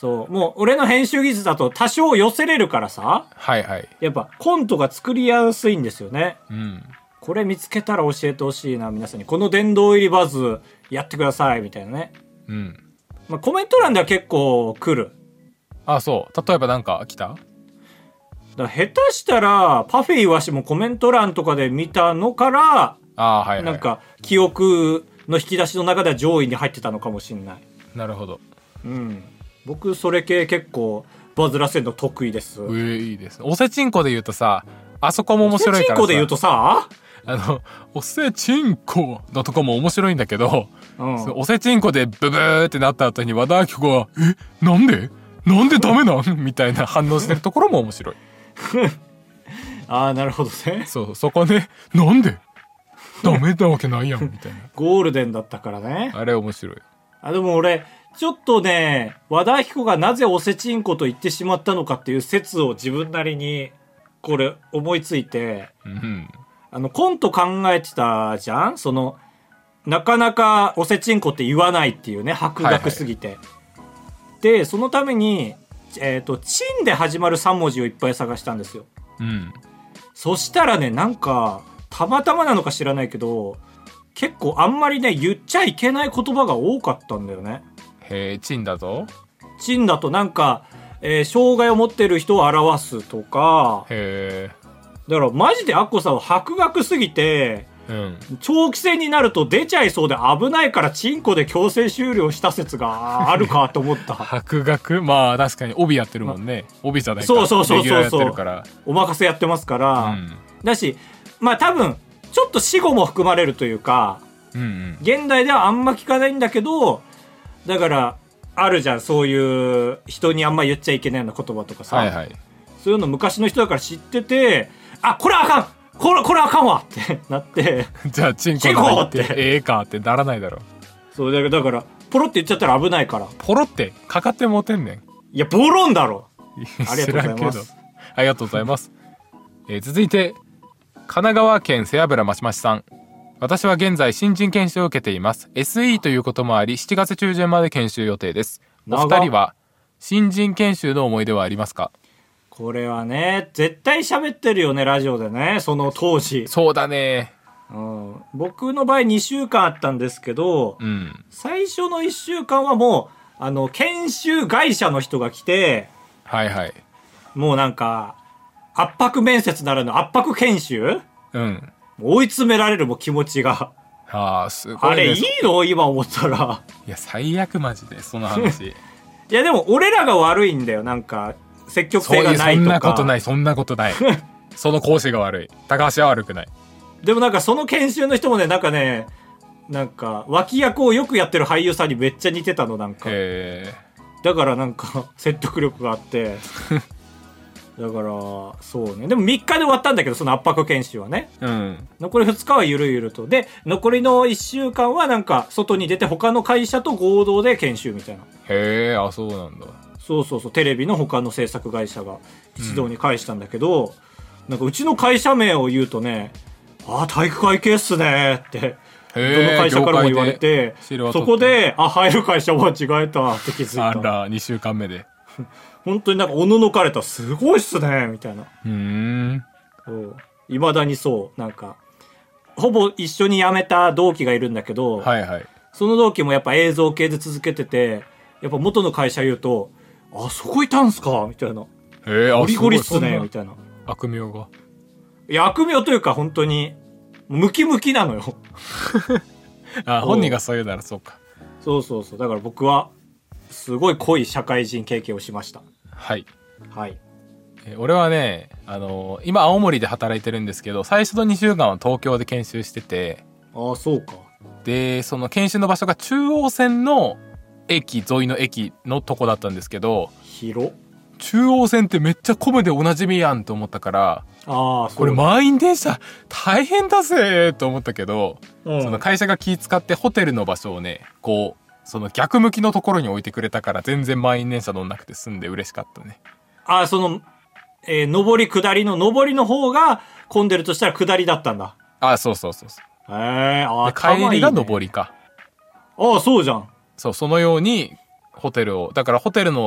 Speaker 2: そうもう俺の編集技術だと多少寄せれるからさ、
Speaker 1: はいはい。
Speaker 2: やっぱコントが作りやすいんですよね。
Speaker 1: うん。
Speaker 2: これ見つけたら教えてほしいな、皆さんに。この殿堂入りバズやってくださいみたいなね。
Speaker 1: うん。
Speaker 2: まあ、コメント欄では結構来る。
Speaker 1: あ、そう。例えばなんか来た？
Speaker 2: だから下手したらパフェイワシもコメント欄とかで見たのから、
Speaker 1: あ、はいはい。
Speaker 2: なんか記憶の引き出しの中では上位に入ってたのかもしれない。
Speaker 1: なるほど。
Speaker 2: うん。僕それ系結構バズらせるの得意です。
Speaker 1: うえ、いいです。おせちんこで言うとさ、あそこも面白いからさ。おせちん
Speaker 2: こで言うとさ、
Speaker 1: あの、おせちんこのとこも面白いんだけど、うん、おせちんこでブブーってなった後に和田アキ子が、え、なんでなんでダメなんみたいな反応してるところも面白い。
Speaker 2: ああ、なるほどね。
Speaker 1: そう、そこね、なんでダメなわけないやんみたいな。
Speaker 2: ゴールデンだったからね。
Speaker 1: あれ面白い。
Speaker 2: あ、でも俺、ちょっとね、和田アキ子がなぜおせちんこと言ってしまったのかっていう説を自分なりに、これ思いついて、
Speaker 1: うん、
Speaker 2: あの、コント考えてたじゃん？その、なかなかおせちんこって言わないっていうね、博学すぎて。はいはい、で、そのために、えっと、チンで始まるさん文字をいっぱい探したんですよ。
Speaker 1: うん。
Speaker 2: そしたらね、なんか、たまたまなのか知らないけど、結構あんまりね、言っちゃいけない言葉が多かったんだよね。
Speaker 1: へえ、チンだと？
Speaker 2: チンだとなんか、えー、障害を持ってる人を表すとか。
Speaker 1: へえ。
Speaker 2: だからマジでアッコさんは博学すぎて、
Speaker 1: うん、
Speaker 2: 長期戦になると出ちゃいそうで危ないからチンコで強制終了した説があるかと思った。
Speaker 1: 博学？まあ確かに帯やってるもんね。帯じゃないか。
Speaker 2: そうそうそうそうそう。お任せやってますから。うん、だし、まあ多分、ちょっと死語も含まれるというか、
Speaker 1: うんうん、
Speaker 2: 現代ではあんま聞かないんだけど、だから、あるじゃん、そういう人にあんま言っちゃいけないような言葉とかさ。
Speaker 1: はいはい、
Speaker 2: そういうの昔の人だから知ってて、あ、これあかんこれ、これあかんわってなって。
Speaker 1: じゃあ、チンコの入ってええかってならないだろ。
Speaker 2: そうだ、だから、ポロって言っちゃったら危ないから。
Speaker 1: ポロってかかってもてんねん。
Speaker 2: いや、ボロンだろ。ありがとうございます。
Speaker 1: ありがとうございます。えー、続いて、神奈川県背脂マシマシさん。私は現在新人研修を受けています。エスイー ということもあり、しちがつ中旬まで研修予定です。お二人は新人研修の思い出はありますか？
Speaker 2: これはね、絶対喋ってるよね、ラジオでね、その当時。
Speaker 1: そうだね。
Speaker 2: うん、僕の場合にしゅうかんあったんですけど、
Speaker 1: うん、
Speaker 2: 最初のいっしゅうかんはもう、あの、研修会社の人が来て、
Speaker 1: はいはい。
Speaker 2: もうなんか、圧迫面接ならぬ圧迫研修？
Speaker 1: うん。
Speaker 2: 追い詰められるもう気持ちが。
Speaker 1: ああ、すごい、ね。
Speaker 2: あれいいの？今思ったら。
Speaker 1: いや、最悪マジで、その話。い
Speaker 2: や、でも俺らが悪いんだよ、なんか、積極性がないとか。
Speaker 1: そんなことない、そんなことない。その講師が悪い。高橋は悪くない。
Speaker 2: でもなんかその研修の人もね、なんかね、なんか、脇役をよくやってる俳優さんにめっちゃ似てたの、なんか。
Speaker 1: へ
Speaker 2: ー。だからなんか、説得力があって。だから、そうね。でもみっかで終わったんだけど、その圧迫研修はね。
Speaker 1: うん。
Speaker 2: 残りふつかはゆるゆると。で、残りのいっしゅうかんはなんか、外に出て他の会社と合同で研修みたいな。
Speaker 1: へえ、あ、そうなんだ。
Speaker 2: そうそうそう、テレビの他の制作会社が一堂に会したんだけど、うん、なんかうちの会社名を言うとね、あ、体育会系っすねって、どの会社からも言われて、そこで、あ、入る会社間違えたって気づいた。
Speaker 1: あら、にしゅうかんめで。
Speaker 2: 本当になんかおののかれた、すごいっすねみたいな。
Speaker 1: うーん。
Speaker 2: いまだにそう、なんか、ほぼ一緒に辞めた同期がいるんだけど、
Speaker 1: はいはい。
Speaker 2: その同期もやっぱ映像系で続けてて、やっぱ元の会社言うと、あそこいたんすかみたいな。
Speaker 1: えー、
Speaker 2: ゴリゴリっすねみたいな。
Speaker 1: 悪名が。
Speaker 2: いや、悪名というか本当に、ムキムキなのよ。
Speaker 1: あ、本人がそう言うならそうか。
Speaker 2: そうそうそう。だから僕は、すごい濃い社会人経験をしました。
Speaker 1: はい。
Speaker 2: はい。
Speaker 1: え俺はね、あのー、今青森で働いてるんですけど、最初のにしゅうかんは東京で研修してて。
Speaker 2: ああ、そうか。
Speaker 1: で、その研修の場所が中央線の駅沿いの駅のとこだったんですけど、
Speaker 2: 広
Speaker 1: 中央線ってめっちゃ混むでおなじみやんと思ったから、
Speaker 2: あ
Speaker 1: これ満員電車大変だぜと思ったけど、うん、その会社が気使ってホテルの場所をね、こうその逆向きのところに置いてくれたから全然満員電車乗んなくて済んで嬉しかったね。
Speaker 2: ああ、その、えー、上り下りの上りの方が混んでるとしたら下りだったんだ。
Speaker 1: ああ、そうそうそうそう。
Speaker 2: へえー、ああ、
Speaker 1: 帰りが上りか。
Speaker 2: ああ、そうじゃん。
Speaker 1: そう、そのようにホテルを、だからホテルの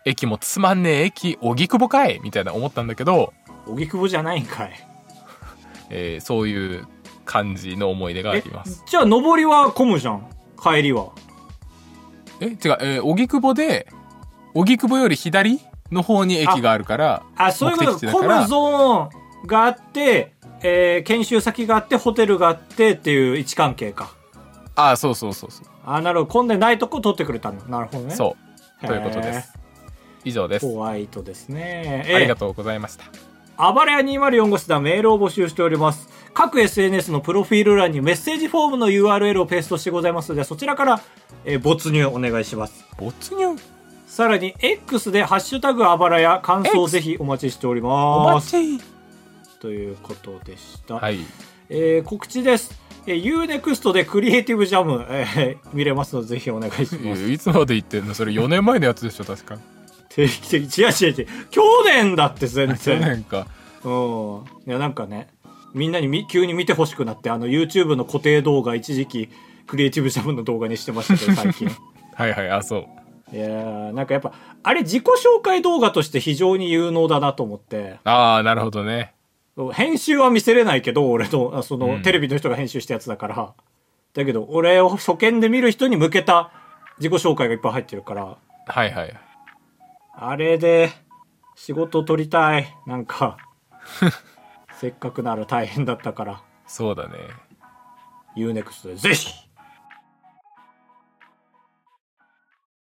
Speaker 1: 駅もつまんねえ駅荻窪かいみたいな思ったんだけど、
Speaker 2: 荻窪じゃないんかい。
Speaker 1: えー、そういう感じの思い出があります。
Speaker 2: じゃあ上りは混むじゃん、帰りは。
Speaker 1: え違う、えー、荻窪で荻窪より左の方に駅があるから、
Speaker 2: あ、そういうこと。混むゾーンがあって、えー、研修先があってホテルがあってっていう位置関係か。
Speaker 1: あ、そうそうそうそう。
Speaker 2: あ、なるほど。混んでないとこ取ってくれたの。なるほどね。
Speaker 1: そうということです。以上です。
Speaker 2: ホワイトですね、
Speaker 1: えー、ありがとうございました。
Speaker 2: あばれやにーまるよん号室ではメールを募集しております。各 エスエヌエス のプロフィール欄にメッセージフォームの ユーアールエル をペーストしてございますので、そちらから、えー、没入お願いします。
Speaker 1: 没入。
Speaker 2: さらに X でハッシュタグあばらや感想をぜひお待ちしております。
Speaker 1: お待ち
Speaker 2: ということでした。
Speaker 1: はい。
Speaker 2: えー、告知です。えー、ユーネクスト でクリエイティブジャム、えー、見れますのでぜひお願いします。
Speaker 1: いつまで言ってんの？それよねんまえのやつでしょ確か。
Speaker 2: 定期的、違う違う違う、去年だって全然。
Speaker 1: 去年か。
Speaker 2: うん。いやなんかね、みんなにみ急に見てほしくなって、あの YouTube の固定動画一時期クリエイティブジャムの動画にしてましたけど最近。
Speaker 1: はいはい、あ、そう。
Speaker 2: いやーなんかやっぱあれ自己紹介動画として非常に有能だなと思って。
Speaker 1: ああ、なるほどね。
Speaker 2: 編集は見せれないけど、俺のその、うん、テレビの人が編集したやつだから。だけど俺を初見で見る人に向けた自己紹介がいっぱい入ってるから。
Speaker 1: はいはい。
Speaker 2: あれで仕事取りたい。なんかせっかくなら大変だったから。
Speaker 1: そうだね。
Speaker 2: ユーネクストでぜひ